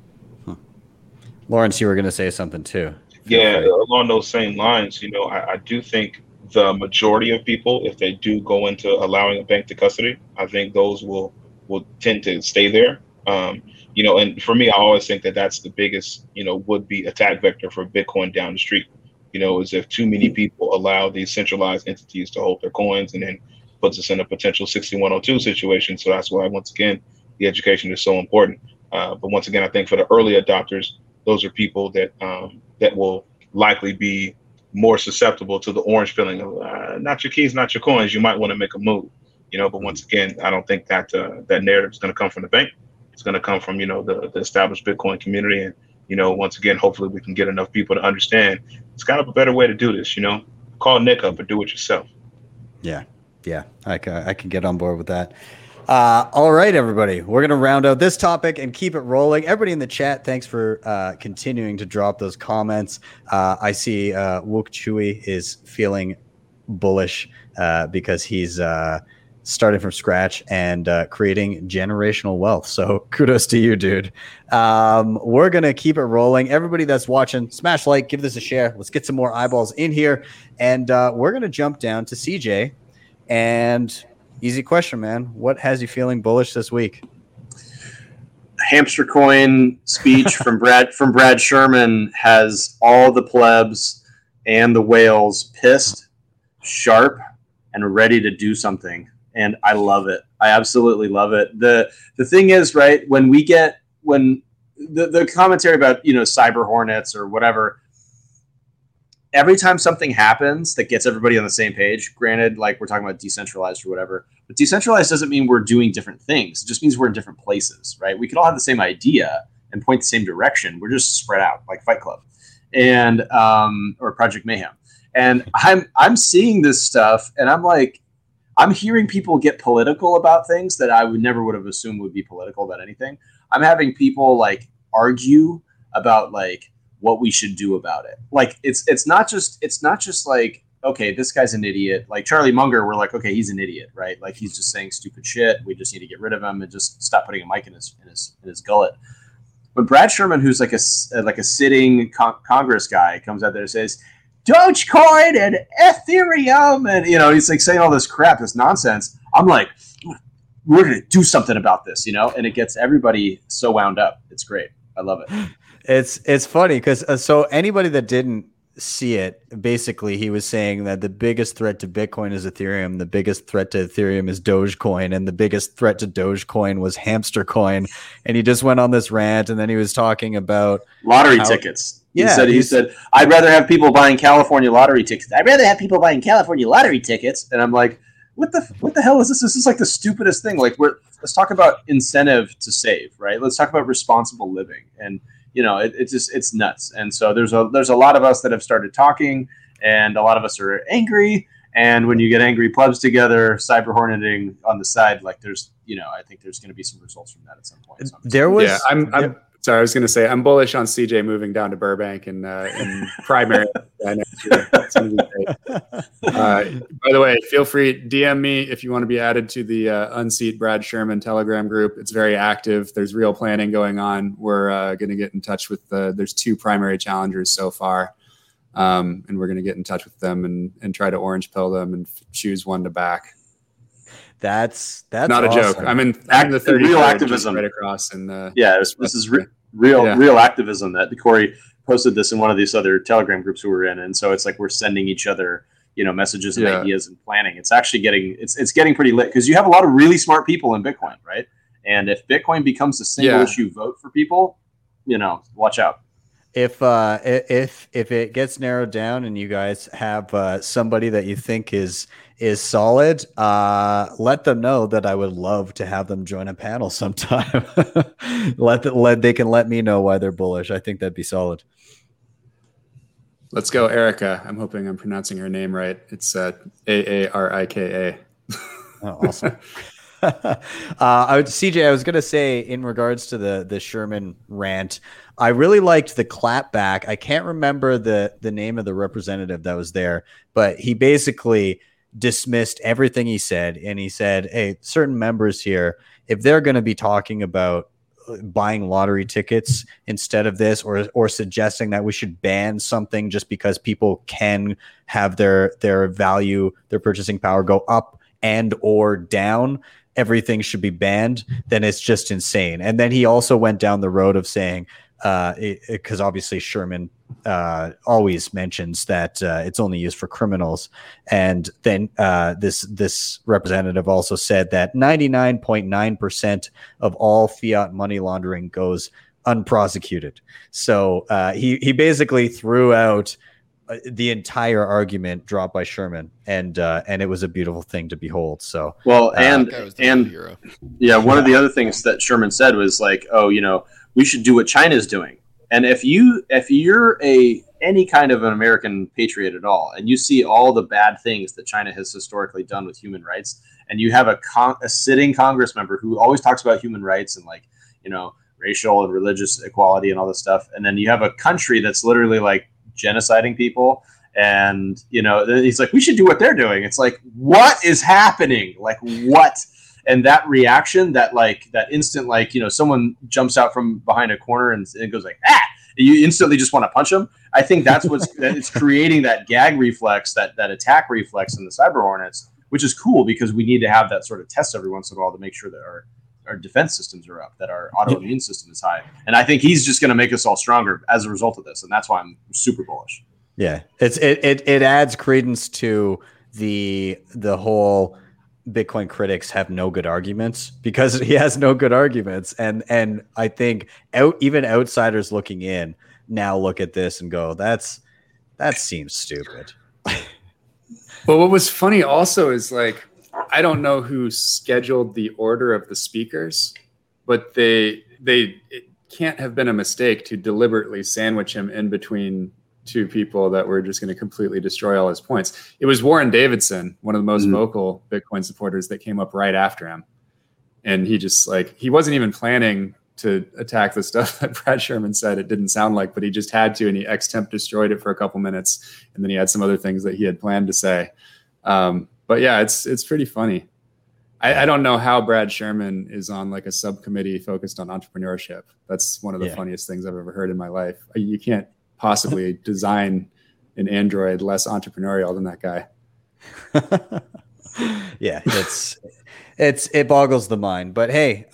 Lawrence, you were going to say something too. Yeah, along those same lines, I do think the majority of people, if they do go into allowing a bank to custody, I think those will tend to stay there. And for me, I always think that that's the biggest, would be attack vector for Bitcoin down the street, is if too many people allow these centralized entities to hold their coins, and then puts us in a potential 6102 situation. So that's why, once again, the education is so important. But once again, I think for the early adopters, those are people that will likely be more susceptible to the orange feeling of not your keys, not your coins. You might want to make a move, But once again, I don't think that that narrative is going to come from the bank. It's going to come from the established Bitcoin community, and once again, hopefully we can get enough people to understand it's kind of a better way to do this. Call Nick up or do it yourself. Yeah, I can get on board with that. All right, everybody, we're going to round out this topic and keep it rolling. Everybody in the chat, thanks for continuing to drop those comments. I see Wook Chewy is feeling bullish because he's starting from scratch and creating generational wealth. So kudos to you, dude. We're going to keep it rolling. Everybody that's watching, smash like, give this a share. Let's get some more eyeballs in here. And we're going to jump down to CJ. And easy question, man. What has you feeling bullish this week? Hamster coin speech from Brad Sherman has all the plebs and the whales pissed, sharp, and ready to do something. And I love it. I absolutely love it. The thing is, right, when the commentary about, cyber hornets or whatever, every time something happens that gets everybody on the same page, granted, like we're talking about decentralized or whatever, but decentralized doesn't mean we're doing different things. It just means we're in different places, right? We could all have the same idea and point the same direction. We're just spread out like Fight Club and or Project Mayhem. And I'm seeing this stuff and I'm hearing people get political about things that I would have assumed would be political about anything. I'm having people like argue about like what we should do about it. Like it's not just like, okay, this guy's an idiot. Like Charlie Munger, we're like, okay, he's an idiot, right? Like he's just saying stupid shit. We just need to get rid of him and just stop putting a mic in his gullet. But Brad Sherman, who's like a sitting Congress guy, comes out there and says, Dogecoin and Ethereum, and he's like saying all this crap, this nonsense. I'm like, we're gonna do something about this, and it gets everybody so wound up. It's great. I love it. It's funny because so anybody that didn't see it, basically he was saying that the biggest threat to Bitcoin is Ethereum, the biggest threat to Ethereum is Dogecoin, and the biggest threat to Dogecoin was Hamster Coin. And he just went on this rant, and then he was talking about lottery tickets. He said, I'd rather have people buying California lottery tickets. And I'm like, what the hell is this? This is like the stupidest thing. Like let's talk about incentive to save, right? Let's talk about responsible living. And it's nuts. And so there's a lot of us that have started talking, and a lot of us are angry. And when you get angry plebs together, cyber horneting on the side, like there's, I think there's going to be some results from that at some point. So I'm sorry, I was going to say I'm bullish on CJ moving down to Burbank in primary next year. It's gonna be great. By the way, feel free DM me if you want to be added to the Unseat Brad Sherman Telegram group. It's very active. There's real planning going on. We're going to get in touch with there's 2 primary challengers so far, and we're going to get in touch with them and try to orange pill them and choose one to back. That's not awesome. a joke. I'm in the 30 real activism right across. And this is real activism. That Corey posted this in one of these other Telegram groups we were in, and so it's like we're sending each other, messages and ideas and planning. It's actually getting pretty lit because you have a lot of really smart people in Bitcoin, right? And if Bitcoin becomes a single issue vote for people, watch out. If it gets narrowed down and you guys have somebody that you think is solid, let them know that I would love to have them join a panel sometime. They can let me know why they're bullish. I think that'd be solid. Let's go, Erica. I'm hoping I'm pronouncing her name right. It's Aarika. Oh, awesome. CJ, I was going to say in regards to the Sherman rant, I really liked the clapback. I can't remember the name of the representative that was there, but he basically dismissed everything he said. And he said, hey, certain members here, if they're going to be talking about buying lottery tickets instead of this, or suggesting that we should ban something just because people can have their value, their purchasing power go up and or down, everything should be banned, then it's just insane. And then he also went down the road of saying, because obviously Sherman always mentions that it's only used for criminals. And then this representative also said that 99.9% of all fiat money laundering goes unprosecuted. So he basically threw out the entire argument dropped by Sherman, and it was a beautiful thing to behold. So one of the other things that Sherman said was like, we should do what China's doing. And if you're any kind of an American patriot at all, and you see all the bad things that China has historically done with human rights, and you have a sitting Congress member who always talks about human rights and racial and religious equality and all this stuff, and then you have a country that's literally like genociding people And, he's like, we should do what they're doing. It's like, what is happening? Like, what? And that reaction, that instant, someone jumps out from behind a corner and it goes like, ah, you instantly just want to punch them. I think that's it's creating that gag reflex, that attack reflex in the Cyber Hornets, which is cool because we need to have that sort of test every once in a while to make sure that our defense systems are up, that our autoimmune system is high. And I think he's just going to make us all stronger as a result of this. And that's why I'm super bullish. Yeah, it adds credence to the whole Bitcoin critics have no good arguments, because he has no good arguments, and I think even outsiders looking in now look at this and go, that seems stupid. Well, what was funny also is I don't know who scheduled the order of the speakers, but it can't have been a mistake to deliberately sandwich him in between two people that were just going to completely destroy all his points. It was Warren Davidson, one of the most vocal Bitcoin supporters, that came up right after him. And he just he wasn't even planning to attack the stuff that Brad Sherman said. It didn't sound like, but he just had to, and he extemp destroyed it for a couple minutes. And then he had some other things that he had planned to say. But yeah, it's pretty funny. I don't know how Brad Sherman is on a subcommittee focused on entrepreneurship. That's one of the funniest things I've ever heard in my life. You can't possibly design an Android less entrepreneurial than that guy. Yeah, it boggles the mind. But hey,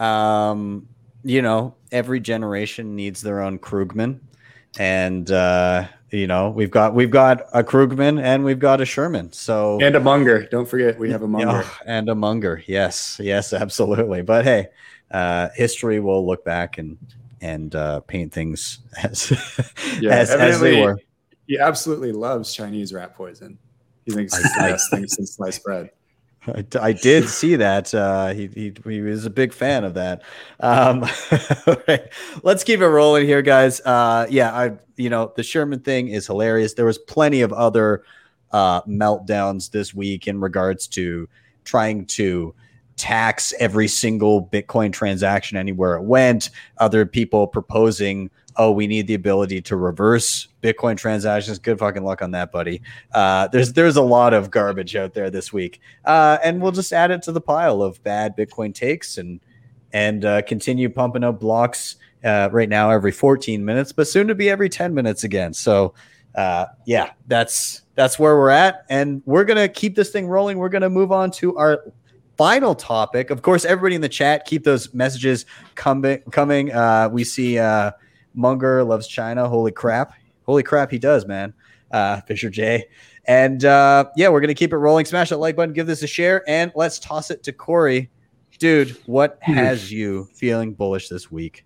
every generation needs their own Krugman, and we've got a Krugman and we've got a Sherman. So, and a Munger. Don't forget, we have a Munger. And a Munger. Yes, absolutely. But hey, history will look back and paint things as as they were. He absolutely loves Chinese rat poison. He thinks it's the best thing since sliced bread. I did see that. He was a big fan of that. Right. Let's keep it rolling here, guys. The Sherman thing is hilarious. There was plenty of other meltdowns this week in regards to trying to tax every single Bitcoin transaction anywhere it went. Other people proposing, we need the ability to reverse Bitcoin transactions. Good fucking luck on that, buddy. There's a lot of garbage out there this week. And we'll just add it to the pile of bad Bitcoin takes and continue pumping up blocks right now every 14 minutes, but soon to be every 10 minutes again. So that's where we're at. And we're going to keep this thing rolling. We're going to move on to our final topic. Of course, everybody in the chat, keep those messages coming. We see Munger loves China. Holy crap, he does, man. Fisher J. And we're gonna keep it rolling. Smash that like button, give this a share, and let's toss it to Corey. Dude, what has you feeling bullish this week?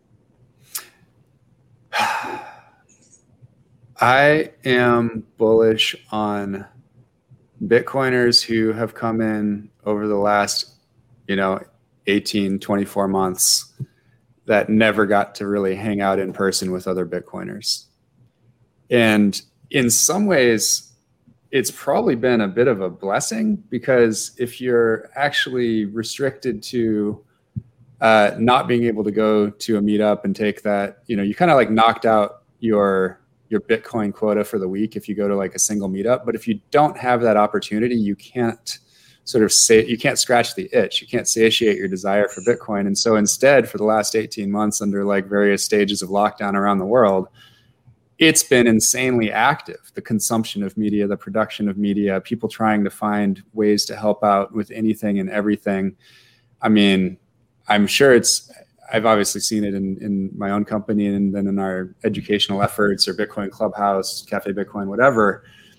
I am bullish on Bitcoiners who have come in over the last, 18, 24 months that never got to really hang out in person with other Bitcoiners. And in some ways, it's probably been a bit of a blessing, because if you're actually restricted to not being able to go to a meetup and take that, you kind of knocked out your Bitcoin quota for the week if you go to a single meetup. But if you don't have that opportunity, you can't you can't scratch the itch. You can't satiate your desire for Bitcoin. And so instead, for the last 18 months under various stages of lockdown around the world, it's been insanely active. The consumption of media, the production of media, people trying to find ways to help out with anything and everything. I mean, I'm sure I've obviously seen it in my own company, and then in our educational efforts, or Bitcoin Clubhouse, Cafe Bitcoin, whatever.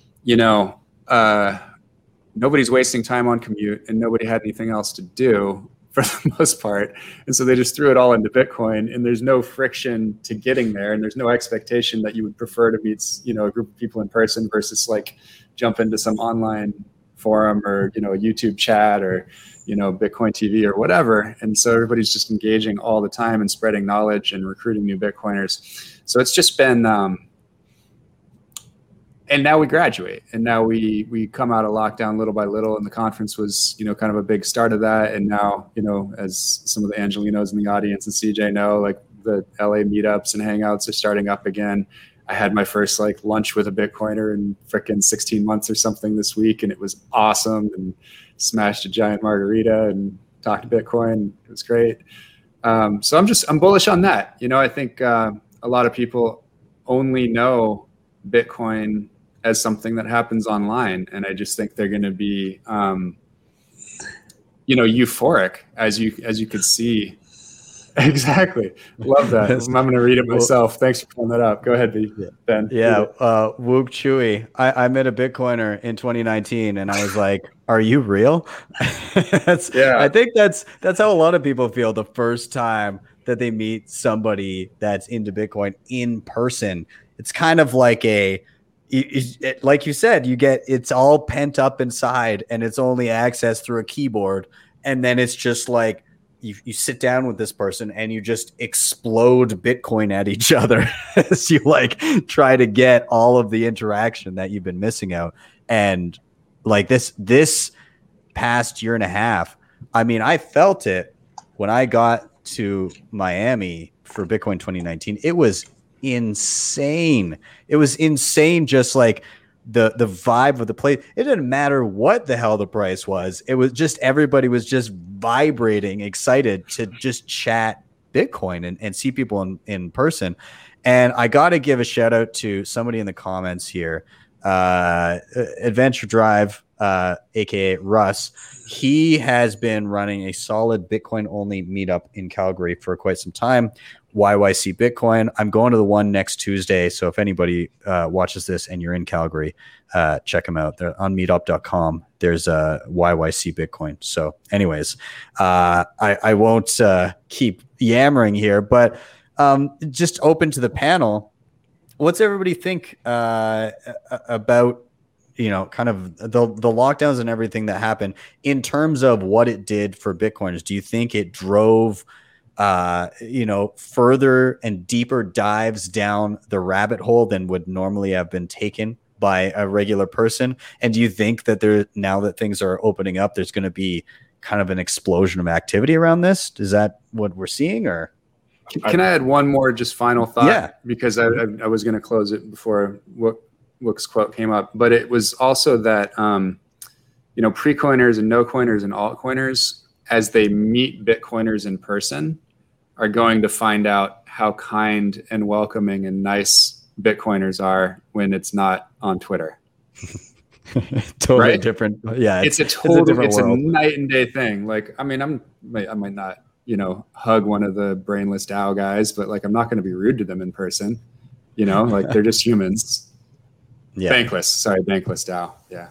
Nobody's wasting time on commute, and nobody had anything else to do for the most part. And so they just threw it all into Bitcoin, and there's no friction to getting there. And there's no expectation that you would prefer to meet, a group of people in person versus jump into some online forum or, a YouTube chat or, Bitcoin TV or whatever. And so everybody's just engaging all the time and spreading knowledge and recruiting new Bitcoiners. So it's just been, and now we graduate, and now we come out of lockdown little by little, and the conference was, kind of a big start of that. And now, as some of the Angelinos in the audience and CJ know, the LA meetups and hangouts are starting up again. I had my first like lunch with a Bitcoiner in frickin' 16 months or something this week, and it was awesome. And smashed a giant margarita and talked Bitcoin. It was great. So I'm bullish on that. You know, I think a lot of people only know Bitcoin as something that happens online, and I just think they're going to be, euphoric as you could see. Exactly. Love that. I'm going to read it myself. Thanks for pulling that up. Go ahead, Ben. Yeah. Wook Chewy. I met a Bitcoiner in 2019 and I was like, are you real? I think that's how a lot of people feel the first time that they meet somebody that's into Bitcoin in person. It's kind of like like you said, it's all pent up inside and it's only accessed through a keyboard. And then it's just like, you sit down with this person and you just explode Bitcoin at each other as you like try to get all of the interaction that you've been missing out. And like this past year and a half, I mean, I felt it when I got to Miami for Bitcoin 2019. It was insane. It was insane. Just like the vibe of the place. It didn't matter what the hell the price was. It was just, everybody was just vibrating, excited to just chat Bitcoin and see people in person. And I got to give a shout out to somebody in the comments here, Adventure Drive, aka Russ. He has been running a solid Bitcoin only meetup in Calgary for quite some time. YYC Bitcoin. I'm going to the one next Tuesday. So if anybody watches this and you're in Calgary, check them out. They're on meetup.com. There's a YYC Bitcoin. So anyways, I won't keep yammering here, but just open to the panel. What's everybody think about, kind of the lockdowns and everything that happened in terms of what it did for Bitcoiners? Do you think it drove further and deeper dives down the rabbit hole than would normally have been taken by a regular person? And do you think that now that things are opening up, there's going to be kind of an explosion of activity around this? Is that what we're seeing? Or can I add one more just final thought? Yeah, because I was going to close it before Wook's quote came up, but it was also that, pre-coiners and no-coiners and altcoiners, as they meet Bitcoiners in person, are going to find out how kind and welcoming and nice Bitcoiners are when it's not on Twitter. Totally right? Different. Yeah. It's a night and day thing. Like, I mean, I might not, hug one of the brainless DAO guys, but like, I'm not going to be rude to them in person, like they're just humans. Yeah. Bankless DAO. Yeah.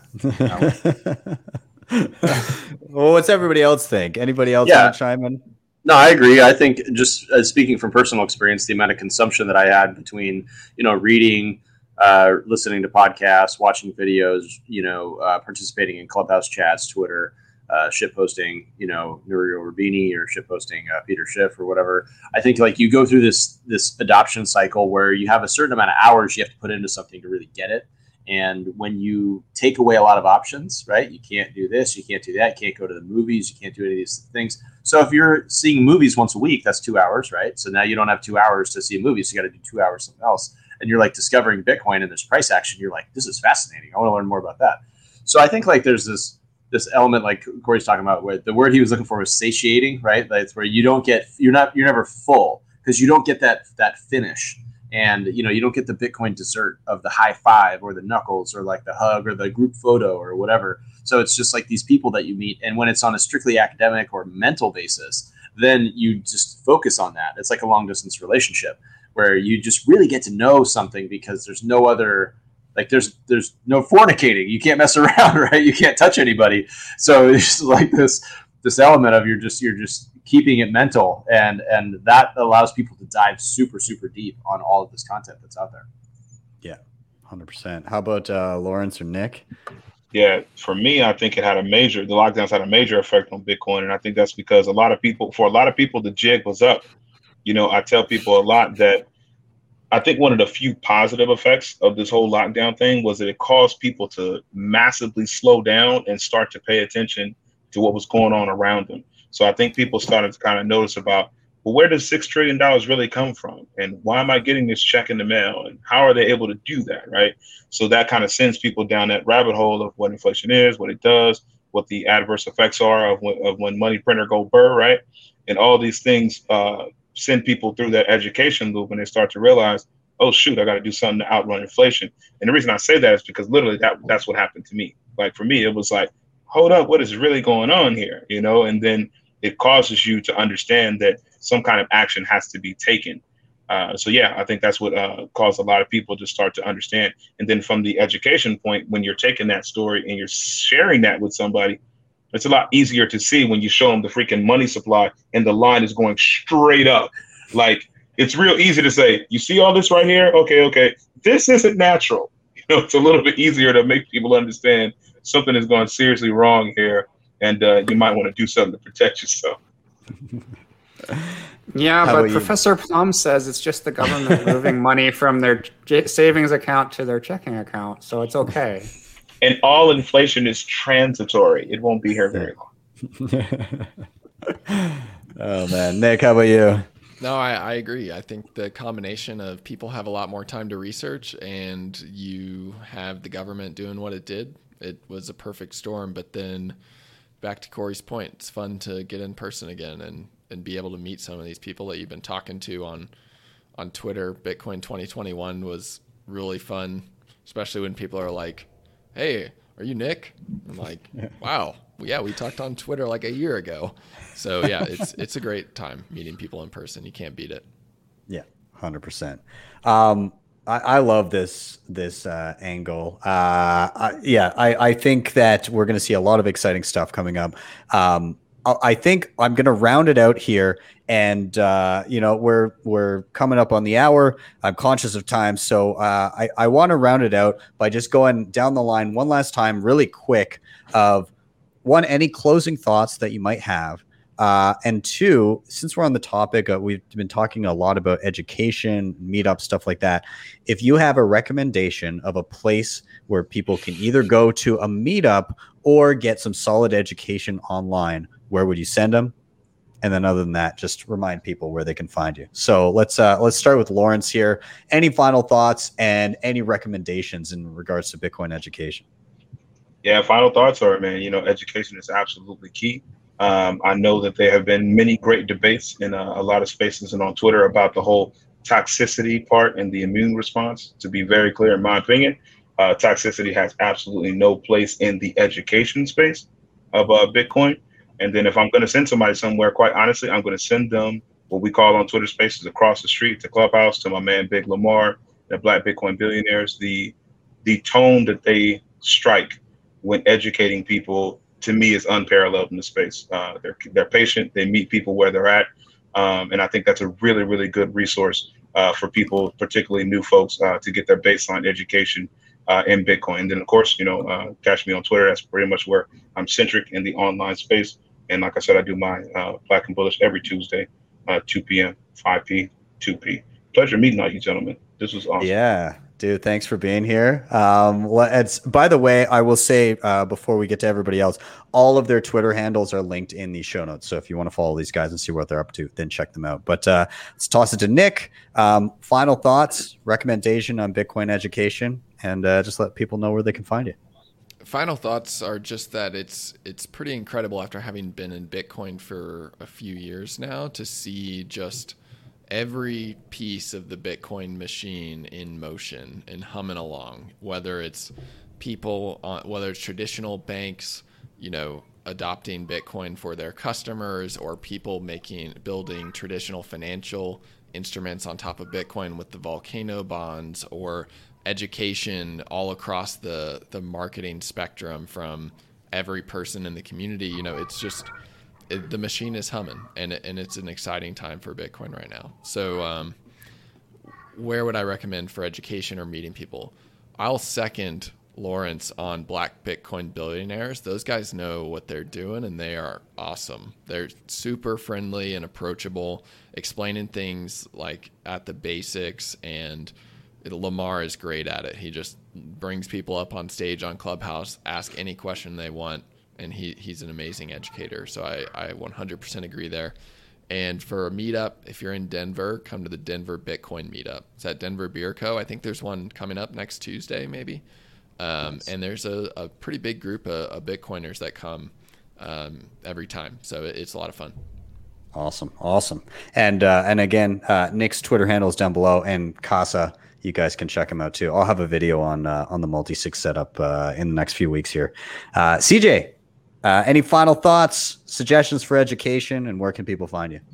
Well, what's everybody else think? Anybody else want to chime in? No, I agree. I think just speaking from personal experience, the amount of consumption that I had between, reading, listening to podcasts, watching videos, participating in Clubhouse chats, Twitter, shitposting, Nouriel Rubini or shitposting Peter Schiff or whatever. I think like you go through this adoption cycle where you have a certain amount of hours you have to put into something to really get it. And when you take away a lot of options, right, you can't do this, you can't do that, you can't go to the movies, you can't do any of these things. So if you're seeing movies once a week, that's 2 hours, right? So now you don't have 2 hours to see a movie, so you got to do 2 hours something else. And you're like discovering Bitcoin and there's price action. You're like, this is fascinating. I want to learn more about that. So I think like there's this element like Corey's talking about where the word he was looking for was satiating, right? That's where you're never full because you don't get that finish. And, you don't get the Bitcoin dessert of the high five or the knuckles or like the hug or the group photo or whatever. So it's just like these people that you meet. And when it's on a strictly academic or mental basis, then you just focus on that. It's like a long distance relationship where you just really get to know something because there's no other, like there's no fornicating. You can't mess around, right? You can't touch anybody. So it's like this element of you're just keeping it mental, and that allows people to dive super, super deep on all of this content that's out there. Yeah, 100%. How about Lawrence or Nick? Yeah, for me, I think the lockdowns had a major effect on Bitcoin. And I think that's because for a lot of people, the jig was up. I tell people a lot that I think one of the few positive effects of this whole lockdown thing was that it caused people to massively slow down and start to pay attention to what was going on around them. So I think people started to kind of notice about well, where does $6 trillion really come from? And why am I getting this check in the mail? And how are they able to do that, right? So that kind of sends people down that rabbit hole of what inflation is, what it does, what the adverse effects are of when money printer go burr, right? And all these things send people through that education loop, and they start to realize, oh, shoot, I got to do something to outrun inflation. And the reason I say that is because literally that's what happened to me. Like for me, it was like, hold up, what is really going on here? You know, and then it causes you to understand that some kind of action has to be taken. So yeah, I think that's what caused a lot of people to start to understand. And then from the education point, when you're taking that story and you're sharing that with somebody, it's a lot easier to see when you show them the freaking money supply and the line is going straight up. Like, it's real easy to say, you see all this right here? Okay. This isn't natural. You know, it's a little bit easier to make people understand something is going seriously wrong here. And you might want to do something to protect yourself. Yeah, but Professor Plum says it's just the government moving money from their savings account to their checking account, so it's okay. And all inflation is transitory. It won't be here very long. Oh, man. Nick, how about you? No, I agree. I think the combination of people have a lot more time to research and you have the government doing what it did. It was a perfect storm, but then back to Corey's point, it's fun to get in person again and be able to meet some of these people that you've been talking to on Twitter. Bitcoin 2021 was really fun, especially when people are like, hey, are you Nick? I'm like, wow. Yeah, we talked on Twitter like a year ago. So yeah, it's a great time meeting people in person. You can't beat it. Yeah, 100%. I love this angle. I think that we're going to see a lot of exciting stuff coming up. I think I'm going to round it out here, and we're coming up on the hour. I'm conscious of time, so I want to round it out by just going down the line one last time, really quick. Of one, any closing thoughts that you might have, and two, since we're on the topic, we've been talking a lot about education, meetup, stuff like that. If you have a recommendation of a place where people can either go to a meetup or get some solid education online, where would you send them? And then other than that, just remind people where they can find you. So let's start with Lawrence here. Any final thoughts and any recommendations in regards to Bitcoin education? Yeah, final thoughts are, man, education is absolutely key. I know that there have been many great debates in a lot of spaces and on Twitter about the whole toxicity part and the immune response. To be very clear, in my opinion, toxicity has absolutely no place in the education space of Bitcoin. And then if I'm going to send somebody somewhere, quite honestly, I'm going to send them what we call on Twitter spaces across the street to Clubhouse, to my man Big Lamar, the Black Bitcoin Billionaires. The tone that they strike when educating people, to me, is unparalleled in the space. They're patient. They meet people where they're at. And I think that's a really, really good resource for people, particularly new folks, to get their baseline education in Bitcoin. And then, of course, catch me on Twitter. That's pretty much where I'm centric in the online space. And like I said, I do my Black and Bullish every Tuesday, 2 p.m., 5p, 2p. Pleasure meeting all you gentlemen. This was awesome. Yeah. Dude, thanks for being here. By the way, I will say before we get to everybody else, all of their Twitter handles are linked in the show notes. So if you want to follow these guys and see what they're up to, then check them out. But let's toss it to Nick. Final thoughts, recommendation on Bitcoin education, and just let people know where they can find you. Final thoughts are just that it's pretty incredible after having been in Bitcoin for a few years now to see just every piece of the Bitcoin machine in motion and humming along, whether it's people, whether it's traditional banks, adopting Bitcoin for their customers, or people building traditional financial instruments on top of Bitcoin with the Volcano bonds, or education all across the marketing spectrum from every person in the community. It's just, the machine is humming, and it's an exciting time for Bitcoin right now. So where would I recommend for education or meeting people? I'll second Lawrence on Black Bitcoin Billionaires. Those guys know what they're doing, and they are awesome. They're super friendly and approachable, explaining things like at the basics, and Lamar is great at it. He just brings people up on stage on Clubhouse, ask any question they want, and he's an amazing educator. So I 100% agree there. And for a meetup, if you're in Denver, come to the Denver Bitcoin meetup. It's at Denver Beer Co. I think there's one coming up next Tuesday, maybe. Nice. And there's a pretty big group of Bitcoiners that come every time. So it's a lot of fun. Awesome. And again, Nick's Twitter handle is down below, and Casa, you guys can check him out too. I'll have a video on the multi-sig setup in the next few weeks here. CJ, any final thoughts, suggestions for education, and where can people find you?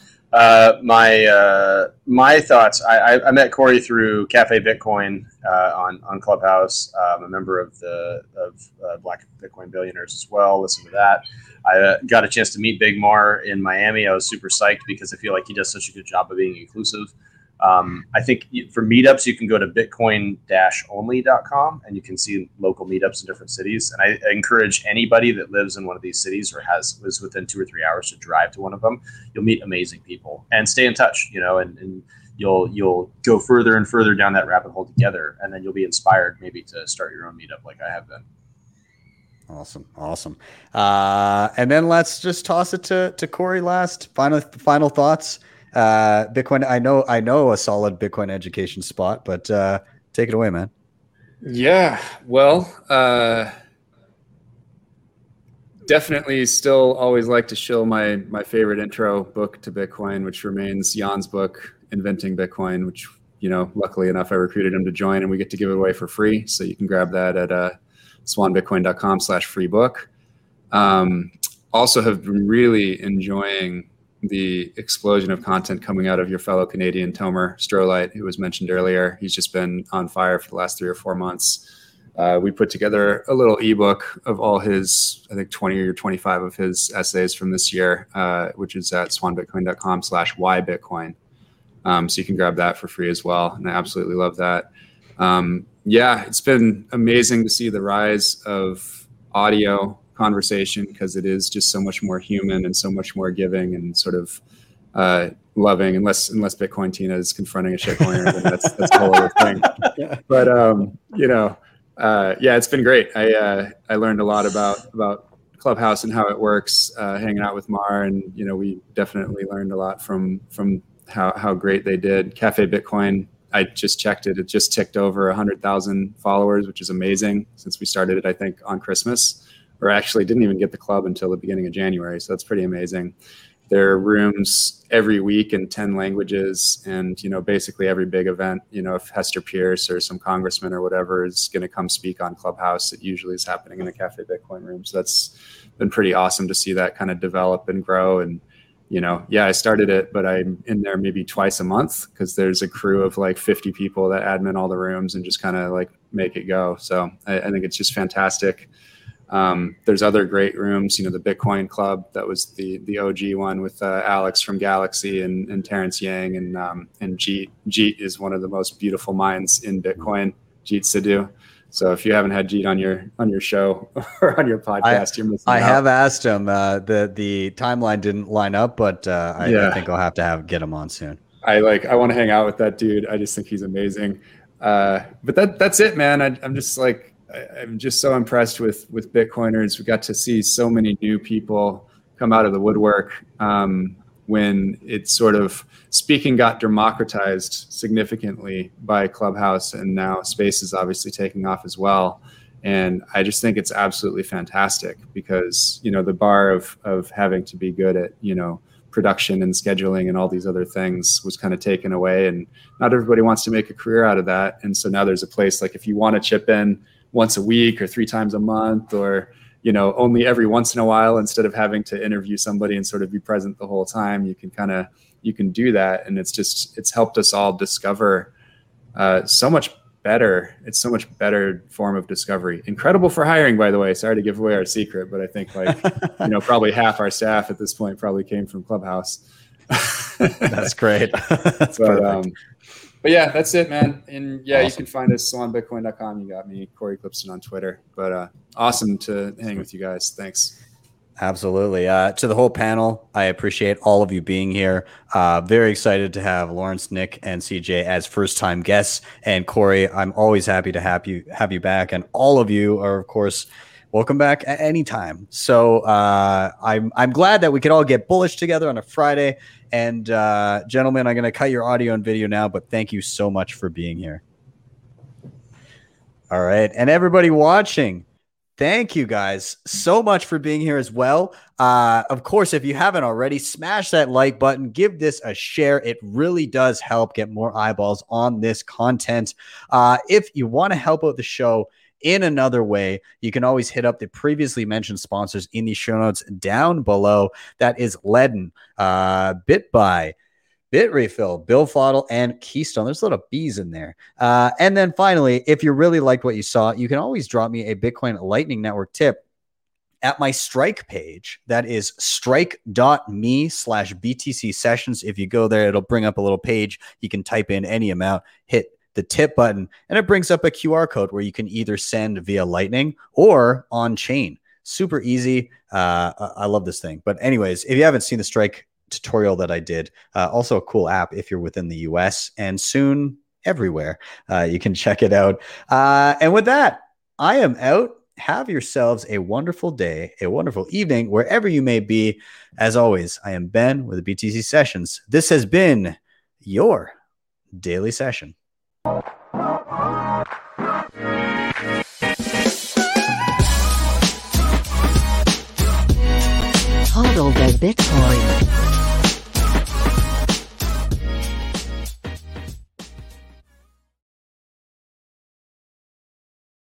My thoughts. I met Corey through Cafe Bitcoin on Clubhouse. I'm a member of Black Bitcoin Billionaires as well. Listen to that. I got a chance to meet Big Mar in Miami. I was super psyched because I feel like he does such a good job of being inclusive. I think for meetups, you can go to bitcoin-only.com and you can see local meetups in different cities. And I encourage anybody that lives in one of these cities or lives within 2 or 3 hours to drive to one of them. You'll meet amazing people and stay in touch, and you'll go further and further down that rabbit hole together. And then you'll be inspired maybe to start your own meetup like I have been. Awesome. And then let's just toss it to Corey last. Final thoughts. Bitcoin. I know a solid Bitcoin education spot, but take it away, man. Yeah. Well, definitely still always like to show my favorite intro book to Bitcoin, which remains Jan's book, Inventing Bitcoin, which, luckily enough, I recruited him to join and we get to give it away for free. So you can grab that at swanbitcoin.com/free book. Also have been really enjoying the explosion of content coming out of your fellow Canadian Tomer Strolight, who was mentioned earlier. He's just been on fire for the last 3 or 4 months. We put together a little ebook of all his, I think 20 or 25 of his essays from this year, which is at swanbitcoin.com/whybitcoin. So you can grab that for free as well. And I absolutely love that. It's been amazing to see the rise of audio conversation because it is just so much more human and so much more giving and sort of loving, unless Bitcoin Tina is confronting a shitcoiner, then that's a whole other thing. But it's been great. I learned a lot about Clubhouse and how it works, hanging out with Mar, and we definitely learned a lot from how great they did. Cafe Bitcoin, I just checked it. It just ticked over 100,000 followers, which is amazing since we started it, I think, on Christmas. Or actually didn't even get the club until the beginning of January. So that's pretty amazing. There are rooms every week in 10 languages. And, basically every big event, if Hester Pierce or some congressman or whatever is going to come speak on Clubhouse, it usually is happening in a Cafe Bitcoin room. So that's been pretty awesome to see that kind of develop and grow. And, I started it, but I'm in there maybe twice a month because there's a crew of like 50 people that admin all the rooms and just kind of like make it go. So I think it's just fantastic. There's other great rooms, the Bitcoin Club, that was the OG one with Alex from Galaxy and Terrence Yang and Jeet. Jeet is one of the most beautiful minds in Bitcoin, Jeet Sidhu. So if you haven't had Jeet on your show or on your podcast, you're missing out. I have asked him. The timeline didn't line up, but I think I'll have to get him on soon. I want to hang out with that dude. I just think he's amazing. But that's it, man. I'm just like. I'm just so impressed with Bitcoiners. We got to see so many new people come out of the woodwork when it sort of speaking got democratized significantly by Clubhouse, and now Space is obviously taking off as well. And I just think it's absolutely fantastic because, the bar of having to be good at, production and scheduling and all these other things was kind of taken away, and not everybody wants to make a career out of that. And so now there's a place like if you want to chip in once a week or 3 times a month or, only every once in a while, instead of having to interview somebody and sort of be present the whole time, you can do that. And it's helped us all discover so much better. It's so much better form of discovery. Incredible for hiring, by the way. Sorry to give away our secret, but I think probably half our staff at this point probably came from Clubhouse. That's great. That's perfect. But yeah, that's it, man. And awesome. You can find us on bitcoin.com. You got me, Corey Clipson, on Twitter. But awesome to hang with you guys. Thanks. Absolutely. To the whole panel, I appreciate all of you being here. Very excited to have Lawrence, Nick, and CJ as first-time guests. And Corey, I'm always happy to have you back. And all of you are, of course, welcome back at any time. So I'm glad that we could all get bullish together on a Friday. And gentlemen, I'm going to cut your audio and video now, but thank you so much for being here. All right. And everybody watching, thank you guys so much for being here as well. Of course, if you haven't already, smash that like button, give this a share. It really does help get more eyeballs on this content. If you want to help out the show in another way, you can always hit up the previously mentioned sponsors in the show notes down below. That is Ledden, BitBuy, BitRefill, Bill Fodl, and Keystone. There's a lot of B's in there. And then finally, if you really liked what you saw, you can always drop me a Bitcoin Lightning Network tip at my Strike page. That is strike.me/BTC sessions. If you go there, it'll bring up a little page. You can type in any amount, hit the tip button, and it brings up a QR code where you can either send via Lightning or on chain. Super easy. I love this thing. But anyways, if you haven't seen the Strike tutorial that I did, also a cool app if you're within the US and soon everywhere, you can check it out. And with that, I am out. Have yourselves a wonderful day, a wonderful evening, wherever you may be. As always, I am Ben with the BTC Sessions. This has been your daily session. Hodl the Bitcoin.